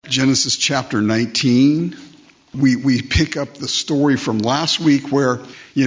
Genesis chapter 19. We pick up the story from last week where,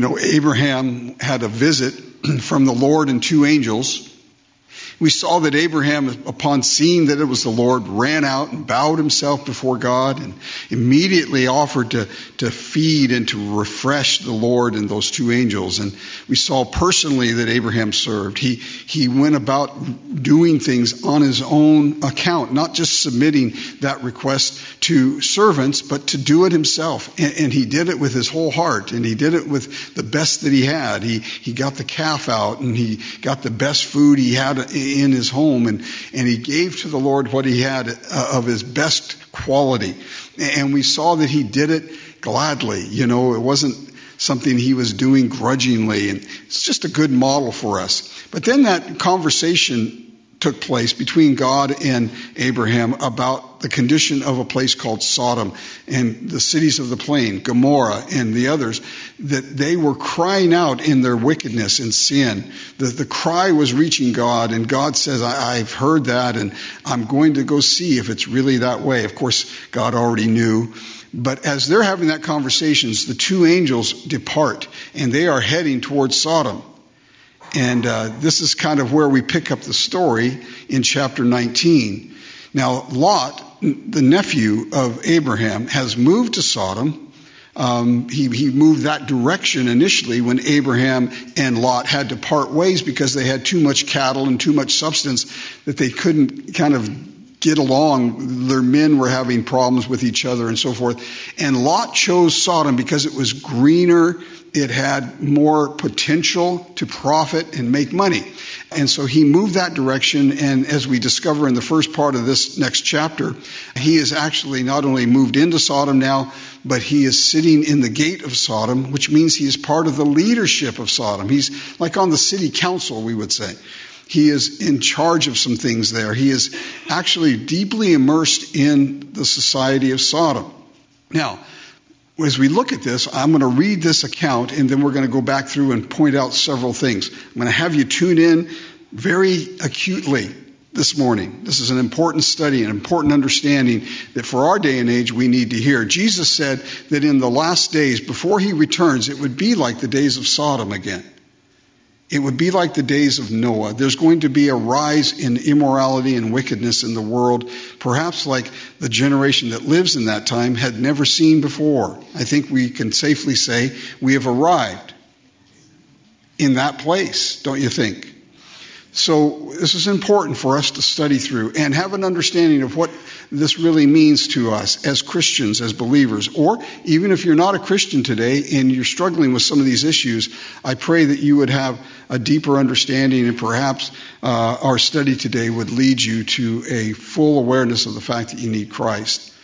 Abraham had a visit from the Lord and two angels. We saw that Abraham, upon seeing that it was the Lord, ran out and bowed himself before God and immediately offered to feed and to refresh the Lord and those two angels. And we saw personally that Abraham served. He went about doing things on his own account, not just submitting that request to servants, but to do it himself. And he did it with his whole heart, and he did it with the best that he had. He got the calf out, and he got the best food he had in his home, and he gave to the Lord what he had of his best quality. And we saw that he did it gladly. It wasn't something he was doing grudgingly, and it's just a good model for us. But then that conversation took place between God and Abraham about the condition of a place called Sodom and the cities of the plain, Gomorrah and the others, that they were crying out in their wickedness and sin. The cry was reaching God, and God says, I've heard that, and I'm going to go see if it's really that way. Of course, God already knew. But as they're having that conversation, the two angels depart, and they are heading towards Sodom. And this is kind of where we pick up the story in chapter 19. Now, Lot, the nephew of Abraham, has moved to Sodom. He moved that direction initially when Abraham and Lot had to part ways because they had too much cattle and too much substance that they couldn't kind of get along. Their men were having problems with each other and so forth. And Lot chose Sodom because it was greener. It had more potential to profit and make money. And so he moved that direction. And as we discover in the first part of this next chapter, he is actually not only moved into Sodom now, but he is sitting in the gate of Sodom, which means he is part of the leadership of Sodom. He's like on the city council, we would say. He is in charge of some things there. He is actually deeply immersed in the society of Sodom. Now, as we look at this, I'm going to read this account, and then we're going to go back through and point out several things. I'm going to have you tune in very acutely this morning. This is an important study, an important understanding that for our day and age we need to hear. Jesus said that in the last days, before he returns, it would be like the days of Sodom again. It would be like the days of Noah. There's going to be a rise in immorality and wickedness in the world, perhaps like the generation that lives in that time had never seen before. I think we can safely say we have arrived in that place, don't you think? So this is important for us to study through and have an understanding of what this really means to us as Christians, as believers. Or even if you're not a Christian today and you're struggling with some of these issues, I pray that you would have a deeper understanding, and perhaps our study today would lead you to a full awareness of the fact that you need Christ.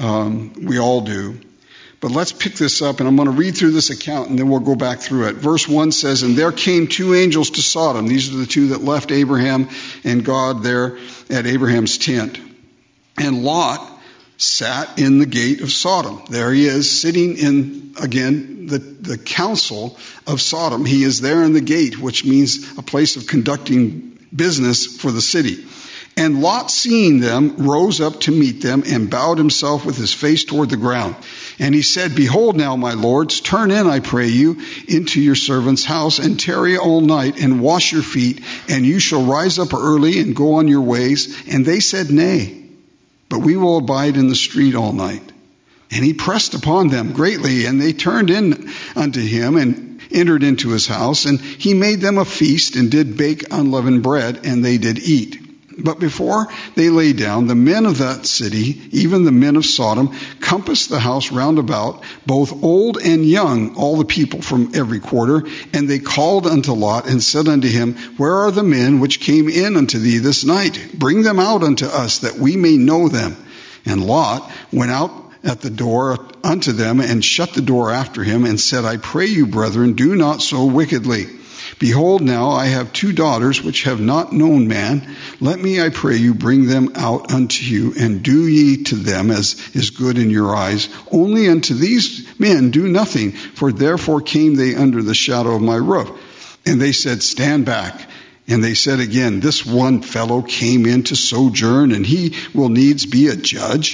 We all do. But let's pick this up, and I'm going to read through this account, and then we'll go back through it. Verse 1 says, "And there came two angels to Sodom." These are the two that left Abraham and God there at Abraham's tent. "And Lot sat in the gate of Sodom." There he is, sitting in, again, the council of Sodom. He is there in the gate, which means a place of conducting business for the city. "And Lot, seeing them, rose up to meet them and bowed himself with his face toward the ground. And he said, Behold now, my lords, turn in, I pray you, into your servant's house, and tarry all night, and wash your feet, and you shall rise up early and go on your ways. And they said, Nay, but we will abide in the street all night. And he pressed upon them greatly, and they turned in unto him, and entered into his house. And he made them a feast, and did bake unleavened bread, and they did eat. But before they lay down, the men of that city, even the men of Sodom, compassed the house round about, both old and young, all the people from every quarter. And they called unto Lot, and said unto him, Where are the men which came in unto thee this night? Bring them out unto us, that we may know them. And Lot went out at the door unto them, and shut the door after him, and said, I pray you, brethren, do not so wickedly. Behold, now I have two daughters which have not known man. Let me, I pray you, bring them out unto you, and do ye to them as is good in your eyes. Only unto these men do nothing, for therefore came they under the shadow of my roof. And they said, Stand back. And they said again, This one fellow came in to sojourn, and he will needs be a judge.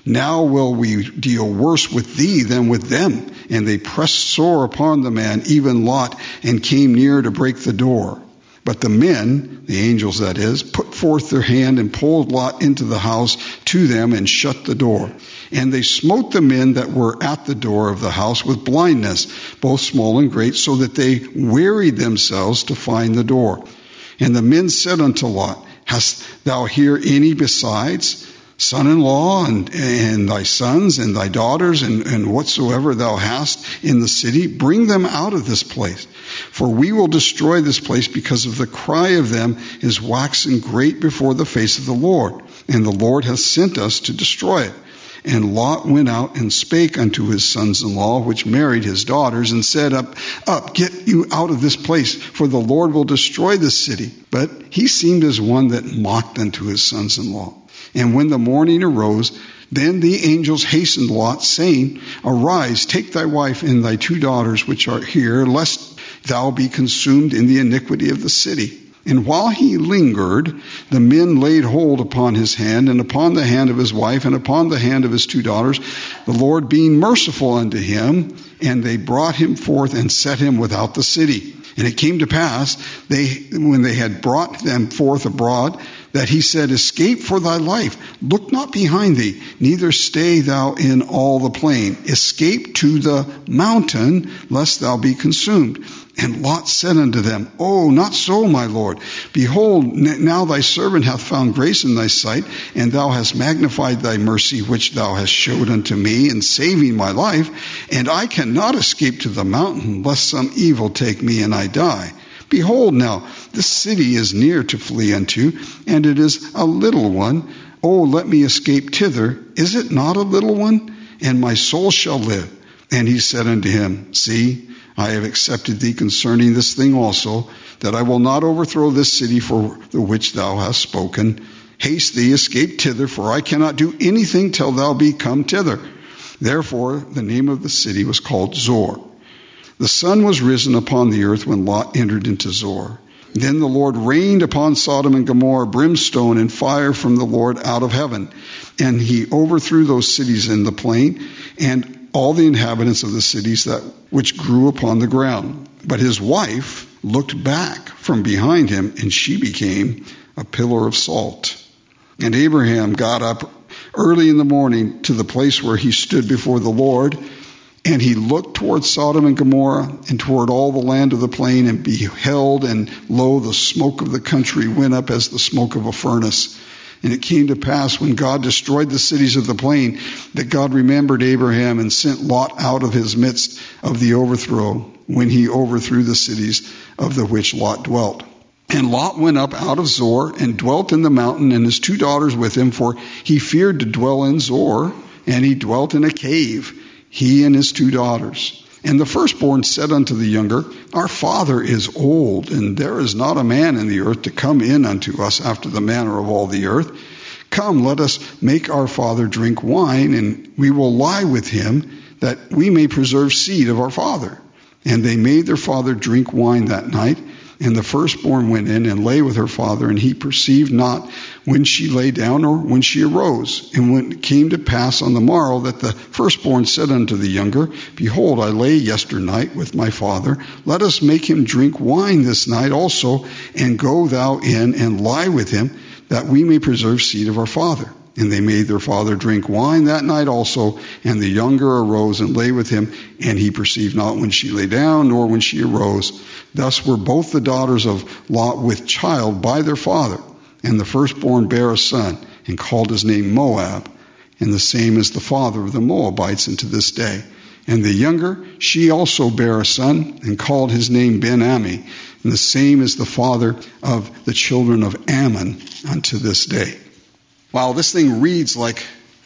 Now will we deal worse with thee than with them. And they pressed sore upon the man, even Lot, and came near to break the door. But the men, the angels that is, put forth their hand and pulled Lot into the house to them and shut the door. And they smote the men that were at the door of the house with blindness, both small and great, so that they wearied themselves to find the door. And the men said unto Lot, Hast thou here any besides son-in-law and thy sons and thy daughters and whatsoever thou hast in the city? Bring them out of this place. For we will destroy this place, because of the cry of them is waxen great before the face of the Lord. And the Lord hath sent us to destroy it. And Lot went out and spake unto his sons-in-law, which married his daughters, and said, Up, get you out of this place, for the Lord will destroy this city. But he seemed as one that mocked unto his sons-in-law. And when the morning arose, then the angels hastened Lot, saying, Arise, take thy wife and thy 2 daughters which are here, lest thou be consumed in the iniquity of the city. And while he lingered, the men laid hold upon his hand, and upon the hand of his wife, and upon the hand of his 2 daughters, the Lord being merciful unto him, and they brought him forth and set him without the city. And it came to pass, when they had brought them forth abroad, that he said, Escape for thy life. Look not behind thee, neither stay thou in all the plain. Escape to the mountain, lest thou be consumed. And Lot said unto them, Oh, not so, my Lord. Behold, now thy servant hath found grace in thy sight, and thou hast magnified thy mercy, which thou hast showed unto me in saving my life. And I cannot escape to the mountain, lest some evil take me and I die. Behold now, this city is near to flee unto, and it is a little one. Oh, let me escape thither. Is it not a little one? And my soul shall live. And he said unto him, See, I have accepted thee concerning this thing also, that I will not overthrow this city for the which thou hast spoken. Haste thee, escape thither, for I cannot do anything till thou be come thither. Therefore the name of the city was called Zor. The sun was risen upon the earth when Lot entered into Zor. Then the Lord rained upon Sodom and Gomorrah brimstone and fire from the Lord out of heaven. And he overthrew those cities in the plain, and all the inhabitants of the cities which grew upon the ground. But his wife looked back from behind him, and she became a pillar of salt. And Abraham got up early in the morning to the place where he stood before the Lord, and he looked toward Sodom and Gomorrah and toward all the land of the plain, and beheld, and lo, the smoke of the country went up as the smoke of a furnace. And it came to pass, when God destroyed the cities of the plain, that God remembered Abraham and sent Lot out of his midst of the overthrow, when he overthrew the cities of the which Lot dwelt. And Lot went up out of Zor and dwelt in the mountain, and his 2 daughters with him, for he feared to dwell in Zor, and he dwelt in a cave, he and his 2 daughters. And the firstborn said unto the younger, Our father is old, and there is not a man in the earth to come in unto us after the manner of all the earth. Come, let us make our father drink wine, and we will lie with him, that we may preserve seed of our father. And they made their father drink wine that night. And the firstborn went in and lay with her father, and he perceived not when she lay down or when she arose. And when it came to pass on the morrow that the firstborn said unto the younger, Behold, I lay yesternight with my father. Let us make him drink wine this night also, and go thou in and lie with him, that we may preserve seed of our father. And they made their father drink wine that night also, and the younger arose and lay with him, and he perceived not when she lay down, nor when she arose. Thus were both the daughters of Lot with child by their father. And the firstborn bare a son, and called his name Moab, and the same is the father of the Moabites unto this day. And the younger, she also bare a son, and called his name Ben-Ammi, and the same is the father of the children of Ammon unto this day. Wow, this thing reads like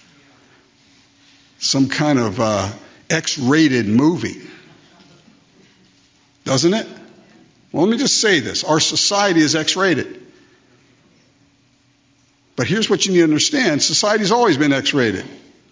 some kind of X-rated movie, doesn't it? Well, let me just say this. Our society is X-rated. But here's what you need to understand. Society's always been X-rated.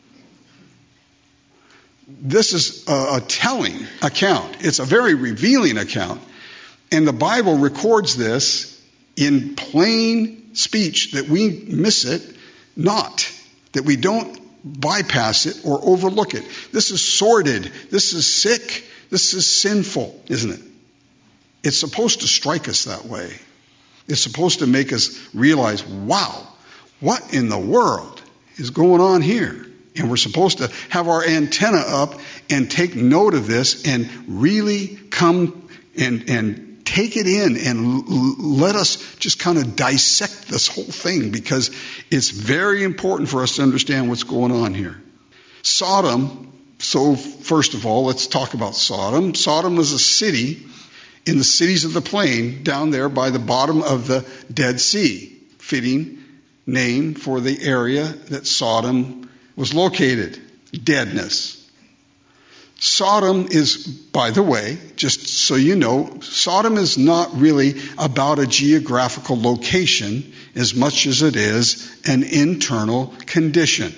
This is a telling account. It's a very revealing account. And the Bible records this in plain speech, that we miss it not, that we don't bypass it or overlook it. This is sordid. This is sick. This is sinful, isn't it? It's supposed to strike us that way. It's supposed to make us realize, wow, what in the world is going on here? And we're supposed to have our antenna up and take note of this and really come and take it in and let us just kind of dissect this whole thing, because it's very important for us to understand what's going on here. Sodom, so first of all, let's talk about Sodom. Sodom was a city in the cities of the plain down there by the bottom of the Dead Sea. Fitting name for the area that Sodom was located. Deadness. Sodom is, by the way, just so you know, Sodom is not really about a geographical location as much as it is an internal condition.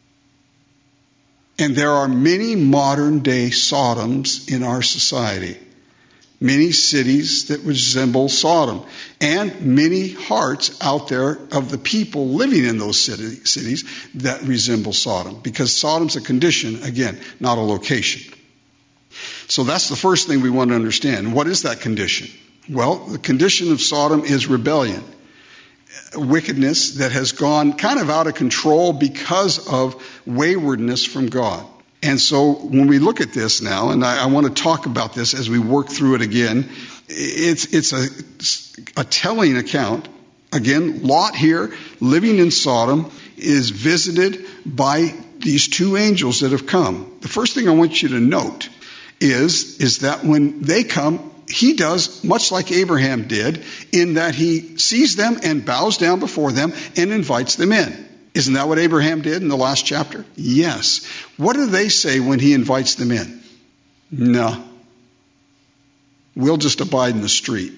And there are many modern day Sodoms in our society. Many cities that resemble Sodom, and many hearts out there of the people living in those cities that resemble Sodom, because Sodom's a condition, again, not a location. So that's the first thing we want to understand. What is that condition? Well, the condition of Sodom is rebellion, wickedness that has gone kind of out of control because of waywardness from God. And so when we look at this now, and I want to talk about this as we work through it again, it's a telling account. Again, Lot here, living in Sodom, is visited by these two angels that have come. The first thing I want you to note is that when they come, he does much like Abraham did, in that he sees them and bows down before them and invites them in. Isn't that what Abraham did in the last chapter? Yes. What do they say when he invites them in? No. We'll just abide in the street.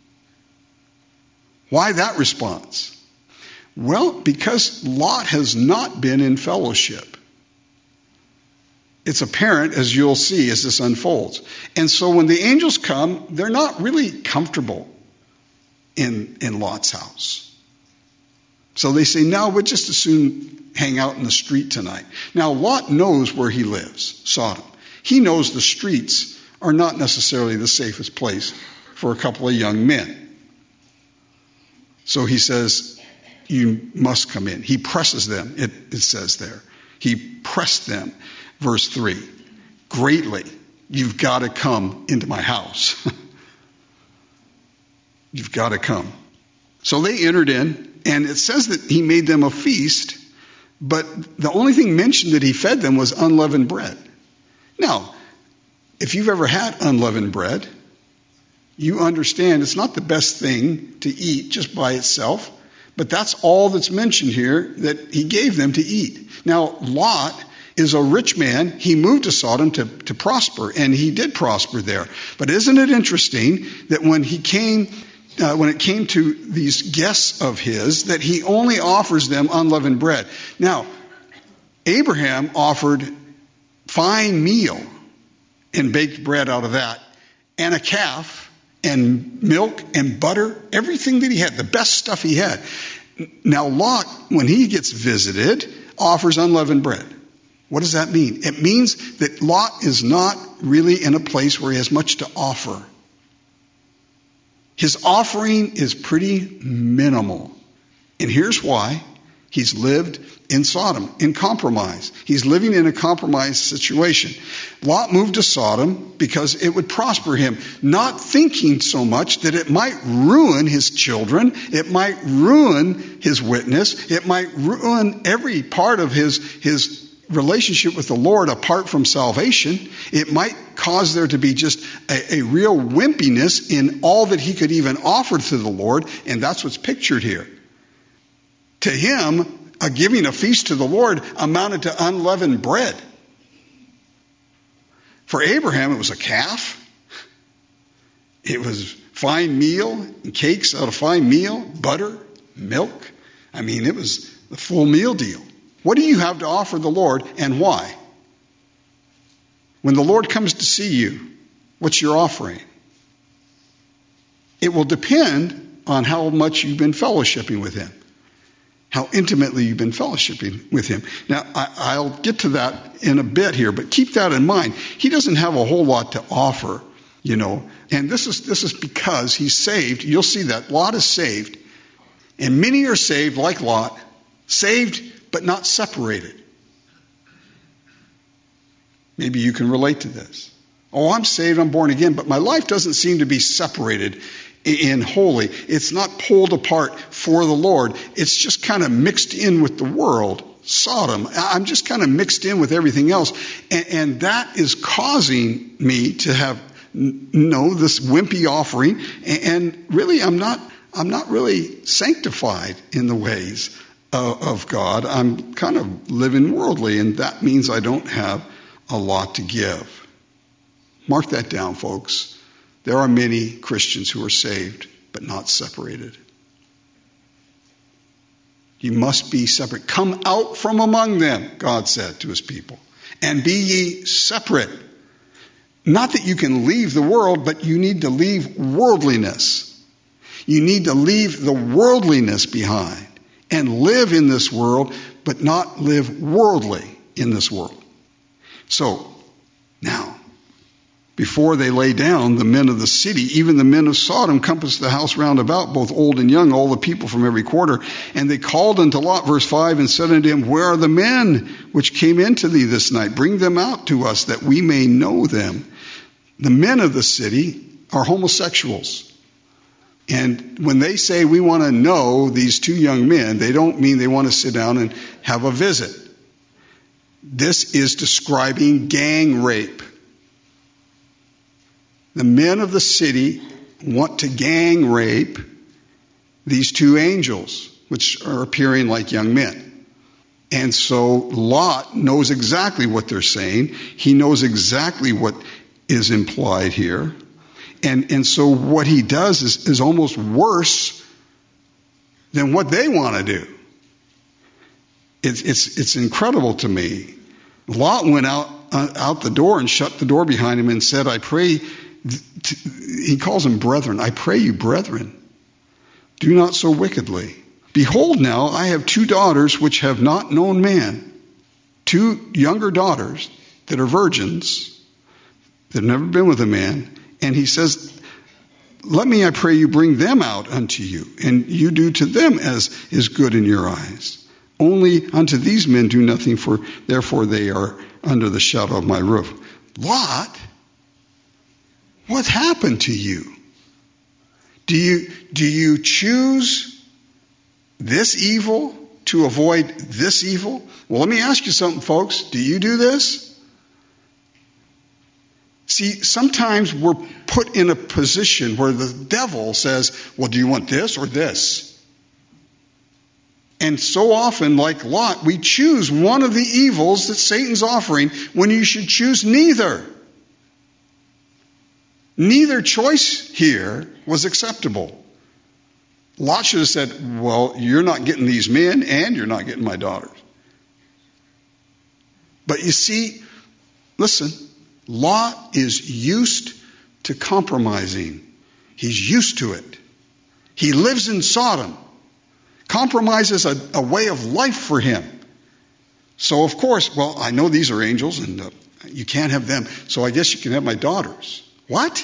Why that response? Well, because Lot has not been in fellowship. It's apparent, as you'll see as this unfolds. And so when the angels come, they're not really comfortable in Lot's house. So they say, no, we'll just as soon hang out in the street tonight. Now, Lot knows where he lives, Sodom. He knows the streets are not necessarily the safest place for a couple of young men. So he says, you must come in. He presses them, it says there. He pressed them. Verse 3, greatly, you've got to come into my house. You've got to come. So they entered in, and it says that he made them a feast, but the only thing mentioned that he fed them was unleavened bread. Now, if you've ever had unleavened bread, you understand it's not the best thing to eat just by itself, but that's all that's mentioned here that he gave them to eat. Now, Lot is a rich man. He moved to Sodom to prosper, and he did prosper there. But isn't it interesting that when it came to these guests of his, that he only offers them unleavened bread? Now, Abraham offered fine meal and baked bread out of that, and a calf, and milk and butter, everything that he had, the best stuff he had. Now, Lot, when he gets visited, offers unleavened bread. What does that mean? It means that Lot is not really in a place where he has much to offer. His offering is pretty minimal. And here's why. He's lived in Sodom, in compromise. He's living in a compromised situation. Lot moved to Sodom because it would prosper him, not thinking so much that it might ruin his children, it might ruin his witness, it might ruin every part of his relationship with the Lord apart from salvation. It might cause there to be just a real wimpiness in all that he could even offer to the Lord, and that's what's pictured here. To him, giving a feast to the Lord amounted to unleavened bread. For Abraham, it was a calf. It was fine meal, and cakes out of fine meal, butter, milk. I mean, it was the full meal deal. What do you have to offer the Lord, and why? When the Lord comes to see you, what's your offering? It will depend on how much you've been fellowshipping with him. how intimately you've been fellowshipping with him. Now, I'll get to that in a bit here, but keep that in mind. He doesn't have a whole lot to offer, and this is because he's saved. You'll see that Lot is saved, and many are saved like Lot, saved but not separated. Maybe you can relate to this. Oh, I'm saved, I'm born again, but my life doesn't seem to be separated in holy. It's not pulled apart for the Lord. It's just kind of mixed in with the world. Sodom. I'm just kind of mixed in with everything else. And that is causing me to have, this wimpy offering. And really, I'm not really sanctified in the ways of God. I'm kind of living worldly, and that means I don't have a lot to give. Mark that down, folks. There are many Christians who are saved, but not separated. You must be separate. Come out from among them, God said to his people, and be ye separate. Not that you can leave the world, but you need to leave worldliness. You need to leave the worldliness behind and live in this world, but not live worldly in this world. So, now, before they lay down, the men of the city, even the men of Sodom, compassed the house round about, both old and young, all the people from every quarter. And they called unto Lot, verse 5, and said unto him, Where are the men which came into thee this night? Bring them out to us, that we may know them. The men of the city are homosexuals. And when they say we want to know these two young men, they don't mean they want to sit down and have a visit. This is describing gang rape. The men of the city want to gang rape these two angels, which are appearing like young men. And so Lot knows exactly what they're saying. He knows exactly what is implied here. And so what he does is almost worse than what they want to do. It's incredible to me. Lot went out the door and shut the door behind him and said, I pray, he calls them brethren. I pray you, brethren, do not so wickedly. Behold now, I have two daughters which have not known man. Two younger daughters that are virgins, that have never been with a man. And he says, let me, I pray you, bring them out unto you, and you do to them as is good in your eyes. Only unto these men do nothing, for therefore they are under the shadow of my roof. Lot, what happened to you? Do you choose this evil to avoid this evil? Well, let me ask you something, folks. Do you do this? See, sometimes we're put in a position where the devil says, well, do you want this or this? And so often, like Lot, we choose one of the evils that Satan's offering when you should choose neither. Neither choice here was acceptable. Lot should have said, well, you're not getting these men and you're not getting my daughters. But you see, listen, Lot is used to compromising. He's used to it. He lives in Sodom. Compromise is a way of life for him. So, of course, well, I know these are angels and you can't have them, so I guess you can have my daughters. What?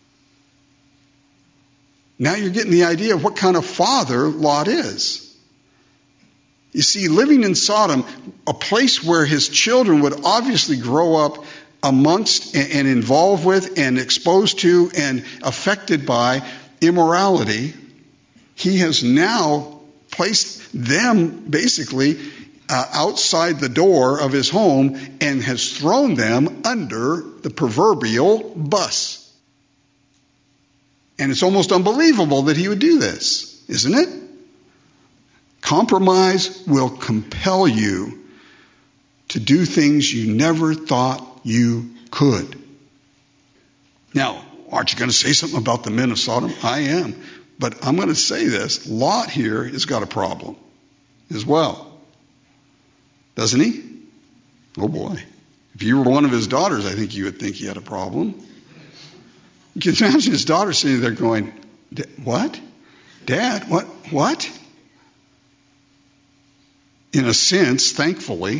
Now you're getting the idea of what kind of father Lot is. You see, living in Sodom, a place where his children would obviously grow up amongst and involved with and exposed to and affected by immorality, he has now placed them basically outside the door of his home and has thrown them under the proverbial bus. And it's almost unbelievable that he would do this, isn't it? Compromise will compel you to do things you never thought you could. Now, aren't you going to say something about the men of Sodom? I am. But I'm going to say this. Lot here has got a problem as well. Doesn't he? Oh boy. If you were one of his daughters, I think you would think he had a problem. You can imagine his daughter sitting there going, what? Dad, what? in a sense, thankfully,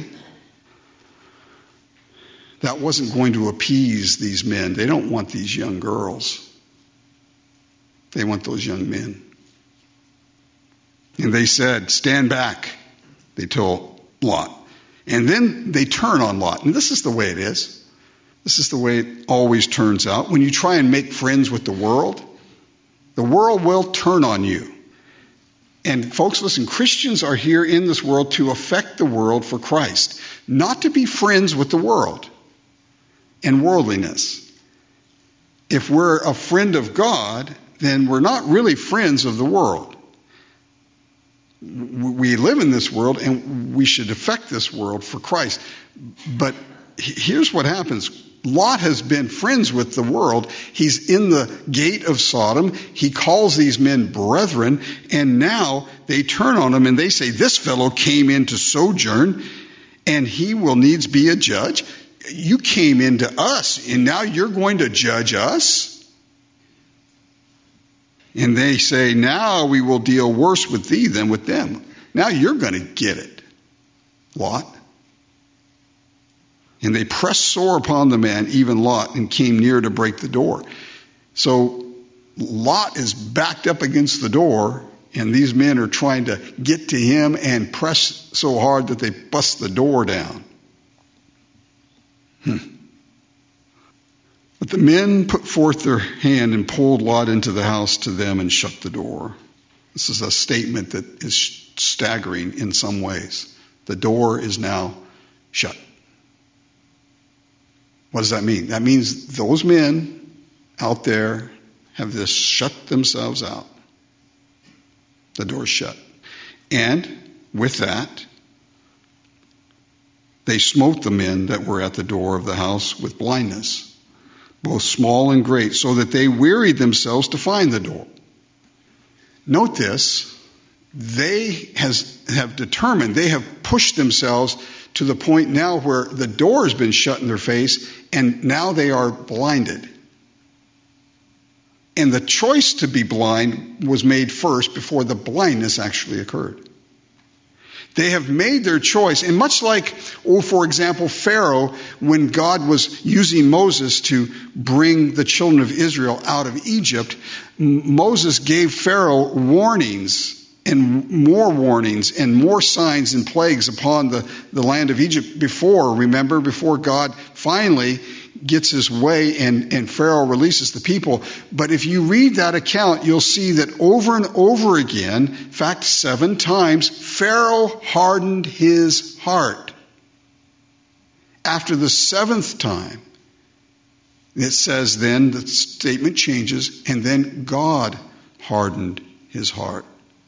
that wasn't going to appease these men. They don't want these young girls. They want those young men. And they said, stand back, they told Lot. And then they turn on Lot. And this is the way it is. This is the way it always turns out. When you try and make friends with the world will turn on you. And folks, listen, Christians are here in this world to affect the world for Christ, not to be friends with the world and worldliness. If we're a friend of God, then we're not really friends of the world. We live in this world and we should affect this world for Christ. But here's what happens. Lot has been friends with the world. He's in the gate of Sodom. He calls these men brethren, and now they turn on him and they say, this fellow came in to sojourn and he will needs be a judge. You came into us and now you're going to judge us? And they say, now we will deal worse with thee than with them. Now you're going to get it, Lot. And they pressed sore upon the man, even Lot, and came near to break the door. So Lot is backed up against the door, and these men are trying to get to him and press so hard that they bust the door down. But the men put forth their hand and pulled Lot into the house to them and shut the door. This is a statement that is staggering in some ways. The door is now shut. What does that mean? That means those men out there have just shut themselves out. The door's shut. And with that, they smote the men that were at the door of the house with blindness, both small and great, so that they wearied themselves to find the door. Note this, they have determined, they have pushed themselves to the point now where the door has been shut in their face, and now they are blinded. And the choice to be blind was made first before the blindness actually occurred. They have made their choice. And much like, for example, Pharaoh, when God was using Moses to bring the children of Israel out of Egypt, Moses gave Pharaoh warnings and more signs and plagues upon the land of Egypt before God finally gets his way and Pharaoh releases the people. But if you read that account, you'll see that over and over again, in fact 7 times, Pharaoh hardened his heart. After the 7th time, it says then, the statement changes, and then God hardened his heart.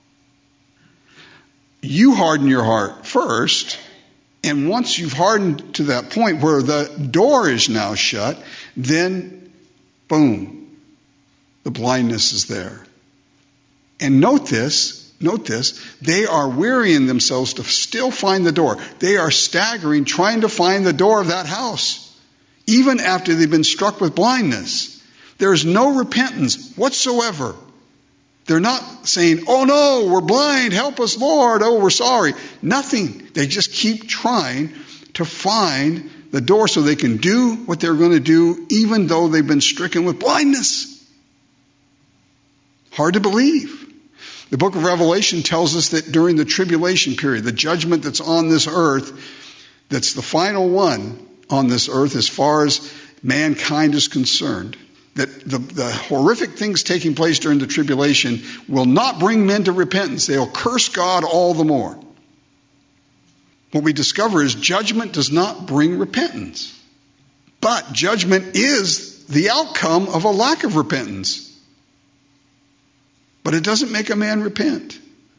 You harden your heart first, and once you've hardened to that point where the door is now shut, then, boom, the blindness is there. And note this, they are wearying themselves to still find the door. They are staggering, trying to find the door of that house, even after they've been struck with blindness. There's no repentance whatsoever. They're not saying, oh no, we're blind, help us Lord, oh we're sorry. Nothing. They just keep trying to find the door so they can do what they're going to do even though they've been stricken with blindness. Hard to believe. The book of Revelation tells us that during the tribulation period, the judgment that's on this earth, that's the final one on this earth as far as mankind is concerned, that the horrific things taking place during the tribulation will not bring men to repentance. They'll curse God all the more. What we discover is judgment does not bring repentance. But judgment is the outcome of a lack of repentance. But it doesn't make a man repent.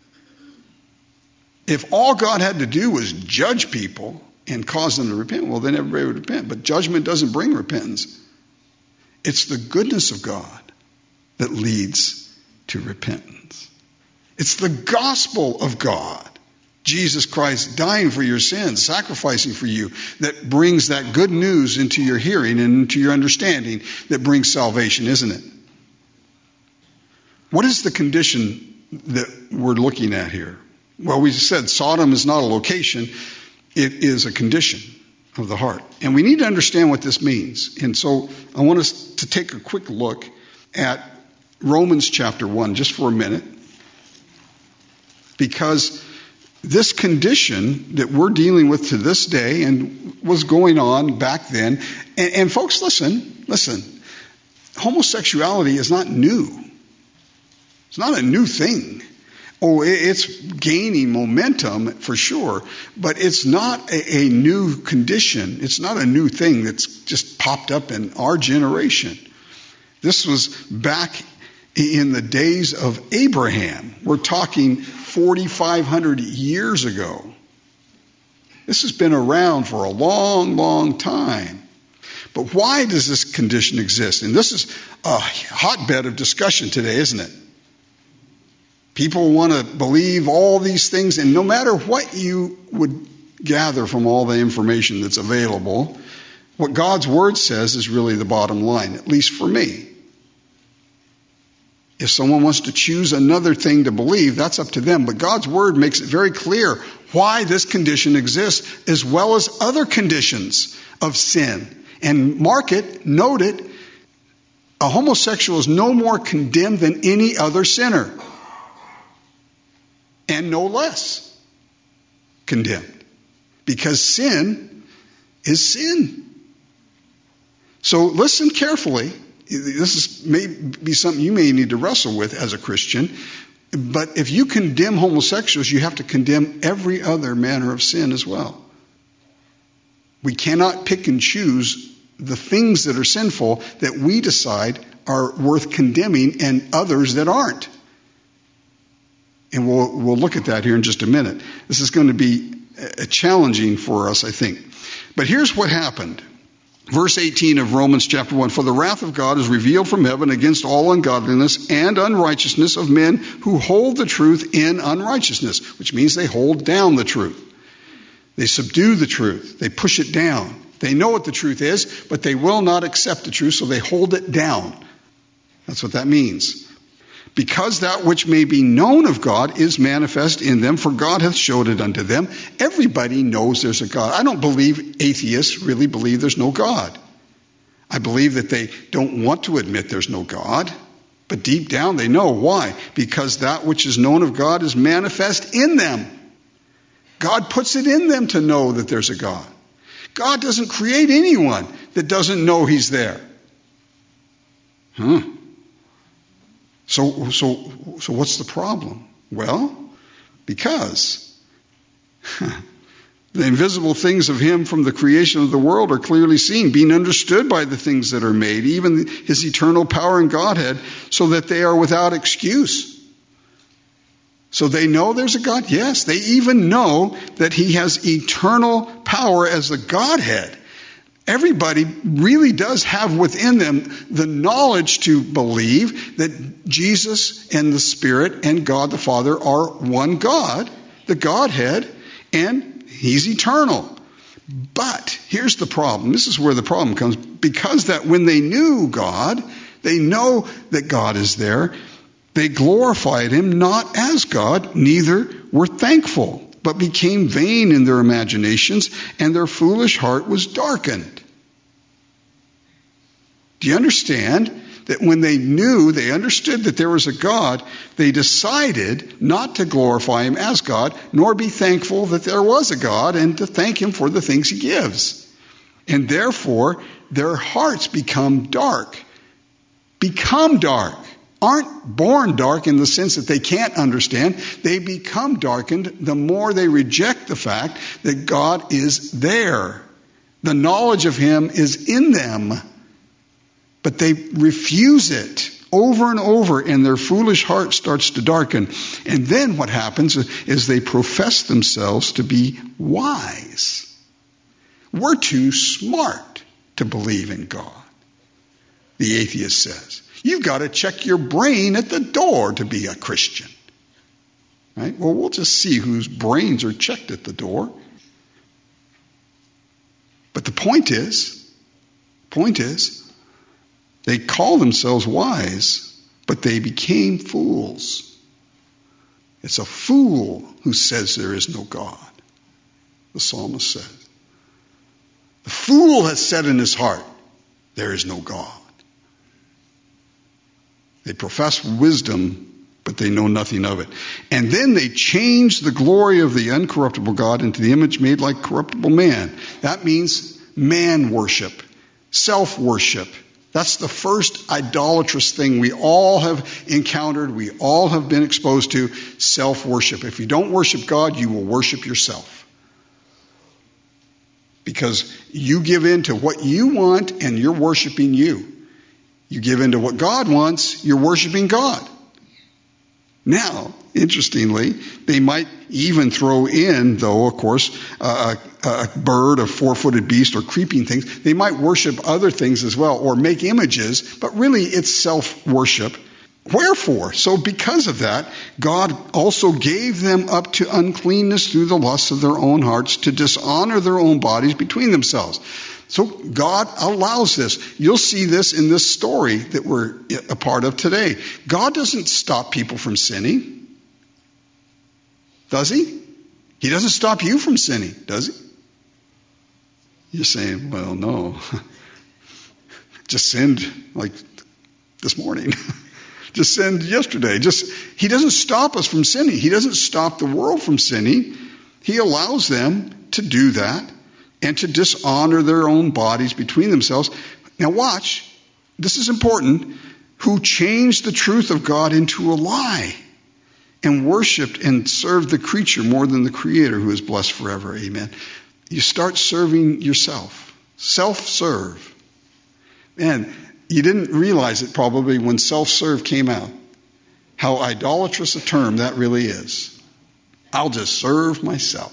If all God had to do was judge people and cause them to repent, well, then everybody would repent. But judgment doesn't bring repentance. It's the goodness of God that leads to repentance. It's the gospel of God, Jesus Christ dying for your sins, sacrificing for you, that brings that good news into your hearing and into your understanding, that brings salvation, isn't it? What is the condition that we're looking at here? Well, we said Sodom is not a location. It is a condition of the heart. And we need to understand what this means. And so I want us to take a quick look at Romans chapter 1 just for a minute. Because this condition that we're dealing with to this day and was going on back then, and folks, listen, homosexuality is not new. It's not a new thing. Oh, it's gaining momentum for sure, but it's not a new condition. It's not a new thing that's just popped up in our generation. This was back in the days of Abraham. We're talking 4,500 years ago. This has been around for a long, long time. But why does this condition exist? And this is a hotbed of discussion today, isn't it? People want to believe all these things, and no matter what you would gather from all the information that's available, what God's Word says is really the bottom line, at least for me. If someone wants to choose another thing to believe, that's up to them. But God's Word makes it very clear why this condition exists, as well as other conditions of sin. And mark it, note it, a homosexual is no more condemned than any other sinner. And no less condemned. Because sin is sin. So listen carefully. This may be something you may need to wrestle with as a Christian. But if you condemn homosexuals, you have to condemn every other manner of sin as well. We cannot pick and choose the things that are sinful that we decide are worth condemning and others that aren't. And we'll look at that here in just a minute. This is going to be challenging for us, I think. But here's what happened. Verse 18 of Romans chapter 1, "For the wrath of God is revealed from heaven against all ungodliness and unrighteousness of men who hold the truth in unrighteousness," which means they hold down the truth. They subdue the truth. They push it down. They know what the truth is, but they will not accept the truth, so they hold it down. That's what that means. "Because that which may be known of God is manifest in them, for God hath showed it unto them." Everybody knows there's a God. I don't believe atheists really believe there's no God. I believe that they don't want to admit there's no God, but deep down they know. Why? Because that which is known of God is manifest in them. God puts it in them to know that there's a God. God doesn't create anyone that doesn't know He's there. So what's the problem? Well, because the invisible things of Him from the creation of the world are clearly seen, being understood by the things that are made, even His eternal power and Godhead, so that they are without excuse. So they know there's a God? Yes. They even know that He has eternal power as the Godhead. Everybody really does have within them the knowledge to believe that Jesus and the Spirit and God the Father are one God, the Godhead, and He's eternal. But here's the problem. This is where the problem comes. Because that when they knew God, they know that God is there, they glorified Him not as God, neither were thankful, but became vain in their imaginations, and their foolish heart was darkened. Do you understand that when they understood that there was a God, they decided not to glorify Him as God, nor be thankful that there was a God, and to thank Him for the things He gives. And therefore, their hearts become dark. Become dark. Aren't born dark in the sense that they can't understand. They become darkened the more they reject the fact that God is there. The knowledge of Him is in them. But they refuse it over and over, and their foolish heart starts to darken. And then what happens is they profess themselves to be wise. We're too smart to believe in God, the atheist says. You've got to check your brain at the door to be a Christian. Right? Well, we'll just see whose brains are checked at the door. But the point is, they call themselves wise, but they became fools. It's a fool who says there is no God, the psalmist says. The fool has said in his heart, there is no God. They profess wisdom, but they know nothing of it. And then they change the glory of the uncorruptible God into the image made like corruptible man. That means man worship, self-worship. That's the first idolatrous thing we all have encountered, we all have been exposed to, self-worship. If you don't worship God, you will worship yourself. Because you give in to what you want and you're worshiping you. You give in to what God wants, you're worshiping God. Now, interestingly, they might even throw in, though, of course, a bird, a four-footed beast, or creeping things. They might worship other things as well, or make images, but really it's self-worship. Wherefore? So because of that, God also gave them up to uncleanness through the lusts of their own hearts, to dishonor their own bodies between themselves. So God allows this. You'll see this in this story that we're a part of today. God doesn't stop people from sinning. Does he? He doesn't stop you from sinning, does he? You're saying, well, no. Just sinned like this morning. Just sinned yesterday. He doesn't stop us from sinning. He doesn't stop the world from sinning. He allows them to do that and to dishonor their own bodies between themselves. Now watch, this is important, who changed the truth of God into a lie and worshiped and served the creature more than the Creator, who is blessed forever. Amen. You start serving yourself. Self-serve. Man, you didn't realize it probably when self-serve came out, how idolatrous a term that really is. I'll just serve myself.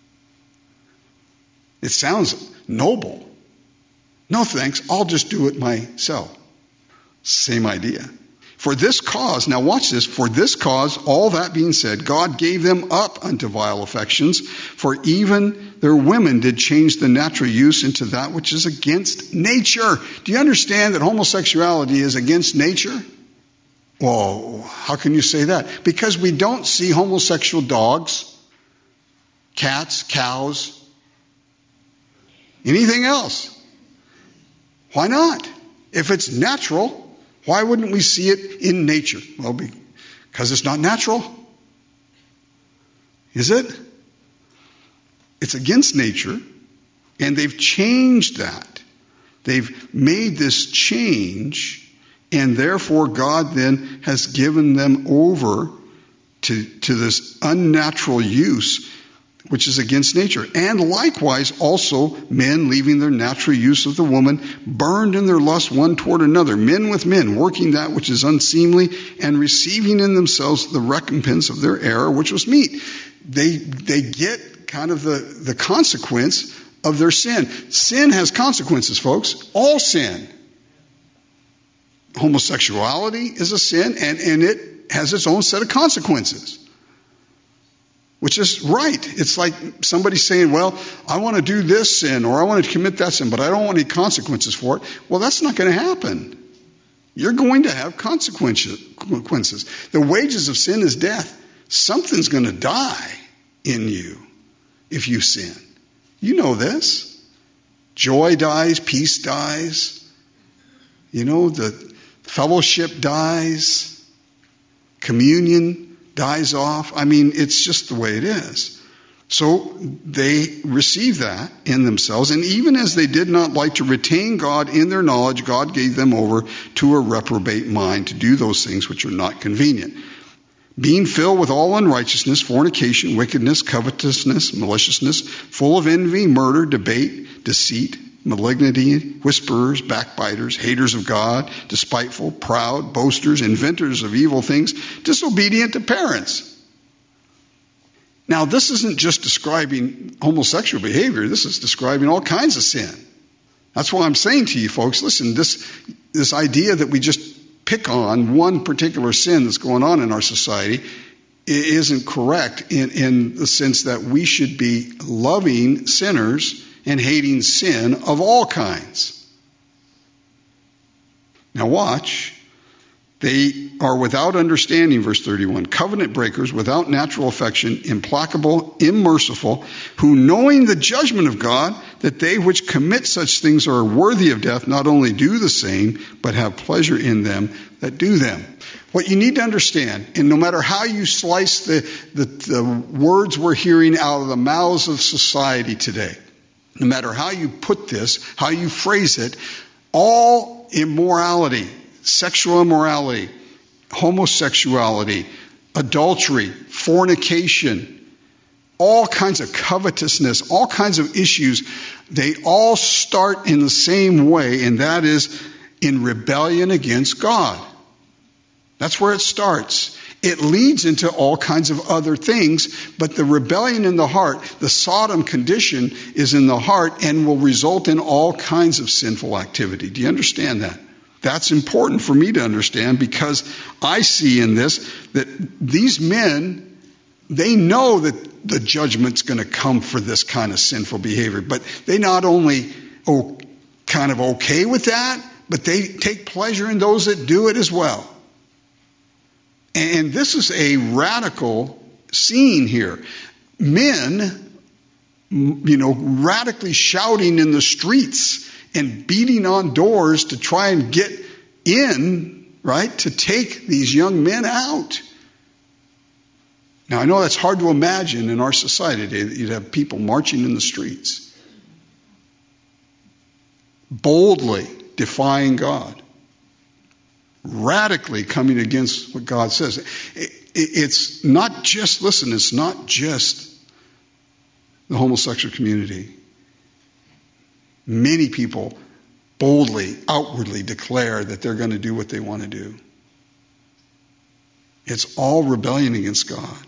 It sounds noble. No thanks, I'll just do it myself. Same idea. For this cause, now watch this, for this cause, all that being said, God gave them up unto vile affections, for even their women did change the natural use into that which is against nature. Do you understand that homosexuality is against nature? Well, how can you say that? Because we don't see homosexual dogs, cats, cows, anything else. Why not? If it's natural, why wouldn't we see it in nature? Well, because it's not natural. Is it? It's against nature, and they've changed that. They've made this change, and therefore God then has given them over to this unnatural use, which is against nature. And likewise also men, leaving their natural use of the woman, burned in their lust one toward another, men with men, working that which is unseemly, and receiving in themselves the recompense of their error, which was meat. They get kind of the consequence of their sin. Sin has consequences, folks. All sin. Homosexuality is a sin, and it has its own set of consequences. Which is right. It's like somebody saying, well, I want to do this sin or I want to commit that sin, but I don't want any consequences for it. Well, that's not going to happen. You're going to have consequences. The wages of sin is death. Something's going to die in you if you sin. You know this. Joy dies, peace dies. The fellowship dies, communion dies off. It's just the way it is. So they receive that in themselves, and even as they did not like to retain God in their knowledge, God gave them over to a reprobate mind to do those things which are not convenient. Being filled with all unrighteousness, fornication, wickedness, covetousness, maliciousness, full of envy, murder, debate, deceit, malignity, whisperers, backbiters, haters of God, despiteful, proud, boasters, inventors of evil things, disobedient to parents. Now, this isn't just describing homosexual behavior. This is describing all kinds of sin. That's why I'm saying to you folks, listen, this idea that we just pick on one particular sin that's going on in our society isn't correct in the sense that we should be loving sinners and hating sin of all kinds. Now watch. They are without understanding, verse 31, covenant breakers, without natural affection, implacable, unmerciful, who knowing the judgment of God, that they which commit such things are worthy of death, not only do the same, but have pleasure in them that do them. What you need to understand, and no matter how you slice the words we're hearing out of the mouths of society today, no matter how you put this, how you phrase it, all immorality, sexual immorality, homosexuality, adultery, fornication, all kinds of covetousness, all kinds of issues, they all start in the same way, and that is in rebellion against God. That's where it starts. It leads into all kinds of other things, but the rebellion in the heart, the Sodom condition is in the heart and will result in all kinds of sinful activity. Do you understand that? That's important for me to understand, because I see in this that these men, they know that the judgment's going to come for this kind of sinful behavior, but they not only kind of okay with that, but they take pleasure in those that do it as well. And this is a radical scene here. Men, radically shouting in the streets and beating on doors to try and get in, right, to take these young men out. Now, I know that's hard to imagine in our society today, that you'd have people marching in the streets, boldly defying God, radically coming against what God says. It's not just, listen, it's not just the homosexual community. Many people boldly, outwardly declare that they're going to do what they want to do. It's all rebellion against God.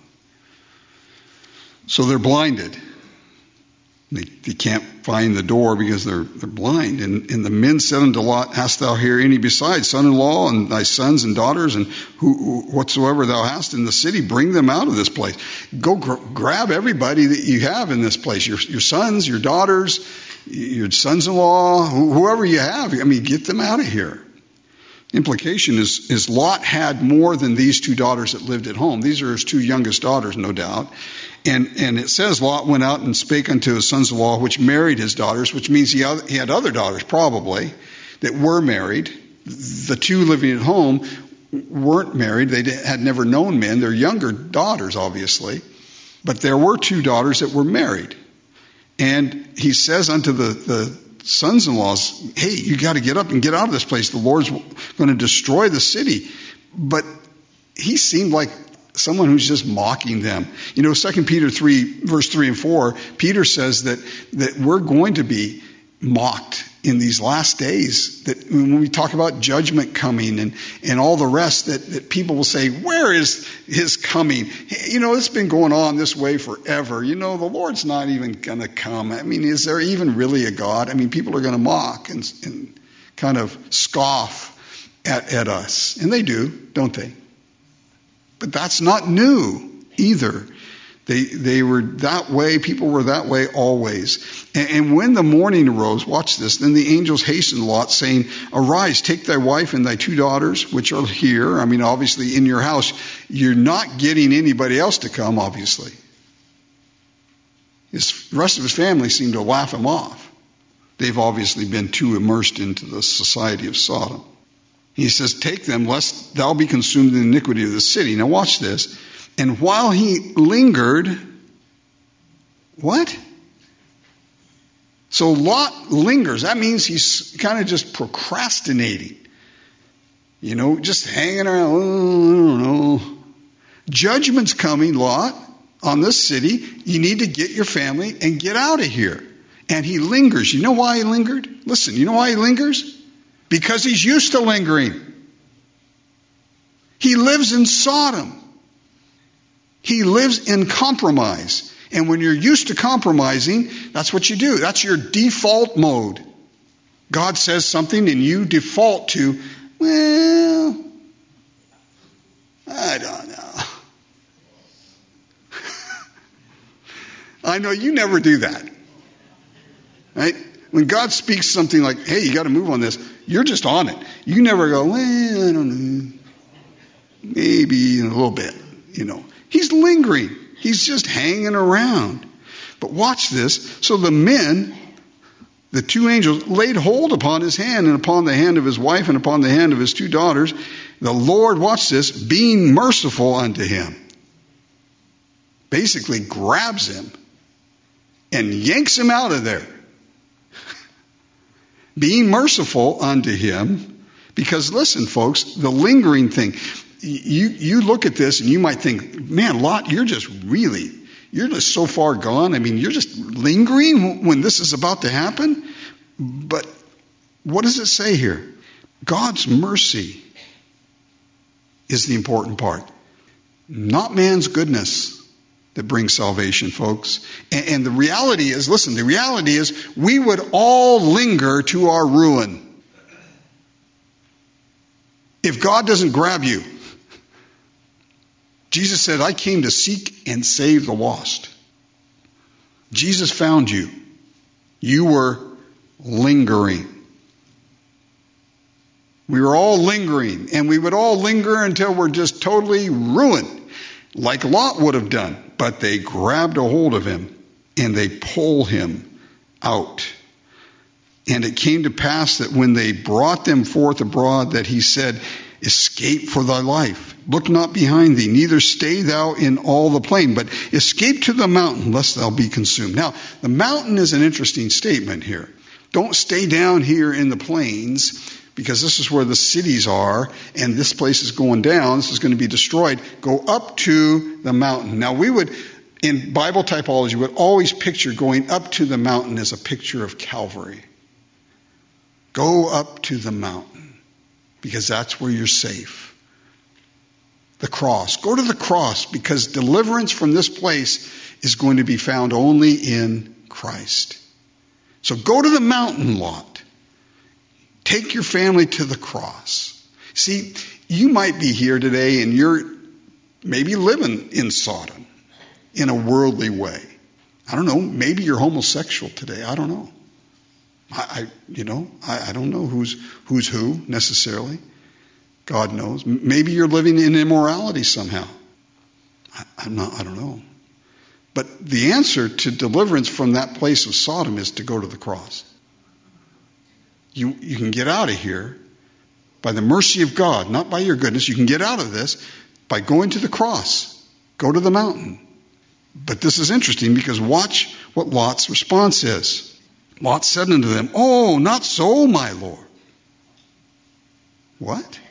So they're blinded. They can't find the door because they're blind. And the men said unto Lot, hast thou here any besides son-in-law and thy sons and daughters and whatsoever thou hast in the city? Bring them out of this place. Go grab everybody that you have in this place. Your sons, your daughters, your sons-in-law, whoever you have. Get them out of here. Implication is Lot had more than these two daughters that lived at home. These are his two youngest daughters, no doubt. And it says Lot went out and spake unto his sons-in-law, which married his daughters, which means he had other daughters probably that were married. The two living at home weren't married. They had never known men. They're younger daughters, obviously. But there were two daughters that were married. And he says unto the sons-in-laws, hey, you got to get up and get out of this place. The Lord's going to destroy the city. But he seemed like someone who's just mocking them. 2 Peter 3, verse 3 and 4, Peter says that we're going to be mocked in these last days. That when we talk about judgment coming and all the rest, that people will say, where is his coming? It's been going on this way forever. The Lord's not even going to come. Is there even really a God? People are going to mock and kind of scoff at us. And they do, don't they? But that's not new either. They were that way. People were that way always. And when the morning arose, watch this, then the angels hastened Lot, saying, arise, take thy wife and thy two daughters, which are here. Obviously in your house, you're not getting anybody else to come, obviously. The rest of his family seemed to laugh him off. They've obviously been too immersed into the society of Sodom. He says, take them, lest thou be consumed in the iniquity of the city. Now watch this. And while he lingered, what? So Lot lingers. That means he's kind of just procrastinating. Just hanging around. Oh, I don't know. Judgment's coming, Lot, on this city. You need to get your family and get out of here. And he lingers. You know why he lingered? Listen, you know why he lingers? Because he's used to lingering. He lives in Sodom. He lives in compromise. And when you're used to compromising, that's what you do. That's your default mode. God says something and you default to, well, I don't know. I know you never do that. Right? When God speaks something like, hey, you got to move on this, you're just on it. You never go, well, I don't know. maybe in a little bit, He's lingering. He's just hanging around. But watch this. So the men, the two angels, laid hold upon his hand and upon the hand of his wife and upon the hand of his two daughters. The Lord, watch this, being merciful unto him, basically grabs him and yanks him out of there. Being merciful unto him, because listen, folks, the lingering thing, you look at this and you might think, man, Lot, you're just so far gone. I mean, you're just lingering when this is about to happen. But what does it say here? God's mercy is the important part. Not man's goodness that brings salvation, folks. And the reality is, listen, the reality is we would all linger to our ruin if God doesn't grab you. Jesus said, I came to seek and save the lost. Jesus found you. You were lingering. We were all lingering, and we would all linger until we're just totally ruined, like Lot would have done. But they grabbed a hold of him, and they pulled him out. And it came to pass that when they brought them forth abroad, that he said, escape for thy life. Look not behind thee, neither stay thou in all the plain, but escape to the mountain, lest thou be consumed. Now, the mountain is an interesting statement here. Don't stay down here in the plains, because this is where the cities are, and this place is going down. This is going to be destroyed. Go up to the mountain. Now, we would, in Bible typology, would always picture going up to the mountain as a picture of Calvary. Go up to the mountain, because that's where you're safe. The cross. Go to the cross, because deliverance from this place is going to be found only in Christ. So go to the mountain, Lot. Take your family to the cross. See, you might be here today and you're maybe living in Sodom in a worldly way. I don't know. Maybe you're homosexual today. I don't know. I don't know who's who necessarily. God knows. Maybe you're living in immorality somehow. I don't know. But the answer to deliverance from that place of Sodom is to go to the cross. You can get out of here by the mercy of God, not by your goodness. You can get out of this by going to the cross. Go to the mountain. But this is interesting, because watch what Lot's response is. Lot said unto them, oh, not so, my Lord. What?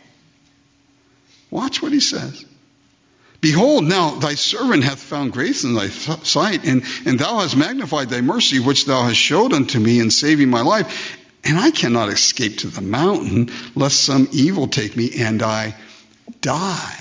Watch what he says. Behold, now thy servant hath found grace in thy sight, and thou hast magnified thy mercy, which thou hast showed unto me in saving my life. And I cannot escape to the mountain, lest some evil take me and I die.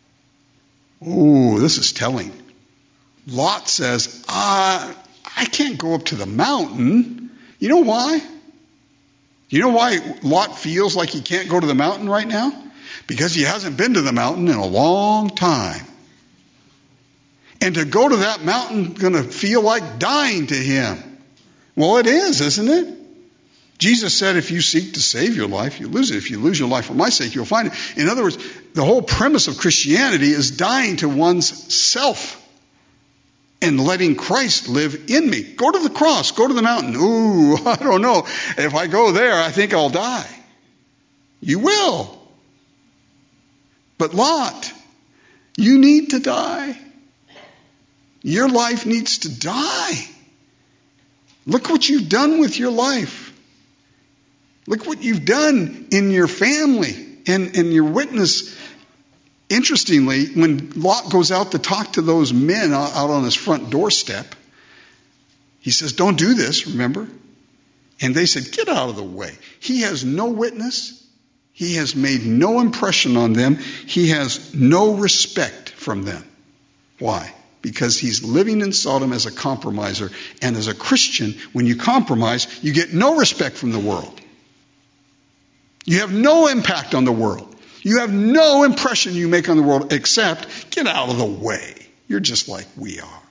Oh, this is telling. Lot says, I can't go up to the mountain. You know why? You know why Lot feels like he can't go to the mountain right now? Because he hasn't been to the mountain in a long time. And to go to that mountain is going to feel like dying to him. Well, it is, isn't it? Jesus said, if you seek to save your life, you lose it. If you lose your life for my sake, you'll find it. In other words, the whole premise of Christianity is dying to one's self and letting Christ live in me. Go to the cross. Go to the mountain. Ooh, I don't know. If I go there, I think I'll die. You will. But Lot, you need to die. Your life needs to die. Look what you've done with your life. Look what you've done in your family and your witness. Interestingly, when Lot goes out to talk to those men out on his front doorstep, he says, don't do this, remember? And they said, get out of the way. He has no witness. He has made no impression on them. He has no respect from them. Why? Because he's living in Sodom as a compromiser. And as a Christian, when you compromise, you get no respect from the world. You have no impact on the world. You have no impression you make on the world except get out of the way. You're just like we are.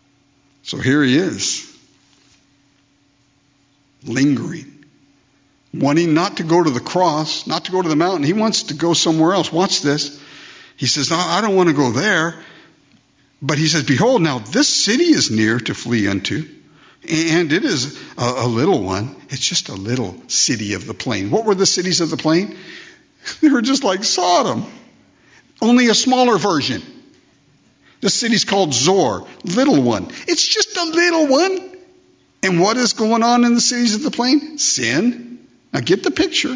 So here he is, lingering, wanting not to go to the cross, not to go to the mountain. He wants to go somewhere else. Watch this. He says, no, I don't want to go there. But he says, behold, now this city is near to flee unto, and it is a little one. It's just a little city of the plain. What were the cities of the plain? They were just like Sodom, only a smaller version. The city's called Zoar, little one. It's just a little one. And what is going on in the cities of the plain? Sin. Now get the picture.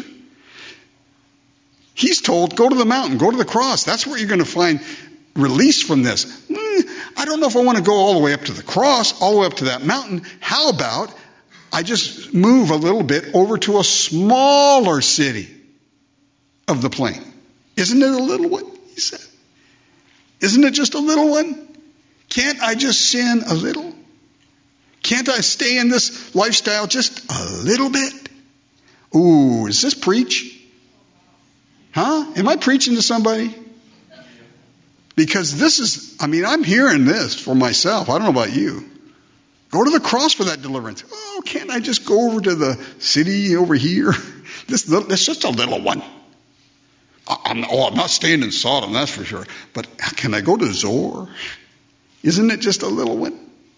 He's told, go to the mountain, go to the cross. That's where you're going to find release from this. I don't know if I want to go all the way up to the cross, all the way up to that mountain. How about I just move a little bit over to a smaller city of the plain? Isn't it a little one? He said. Isn't it just a little one? Can't I just sin a little? Can't I stay in this lifestyle just a little bit? Ooh, is this preach? Huh? Am I preaching to somebody? Because this is, I'm hearing this for myself. I don't know about you. Go to the cross for that deliverance. Oh, can't I just go over to the city over here? This is just a little one. I'm not staying in Sodom, that's for sure. But can I go to Zoar? Isn't it just a little one?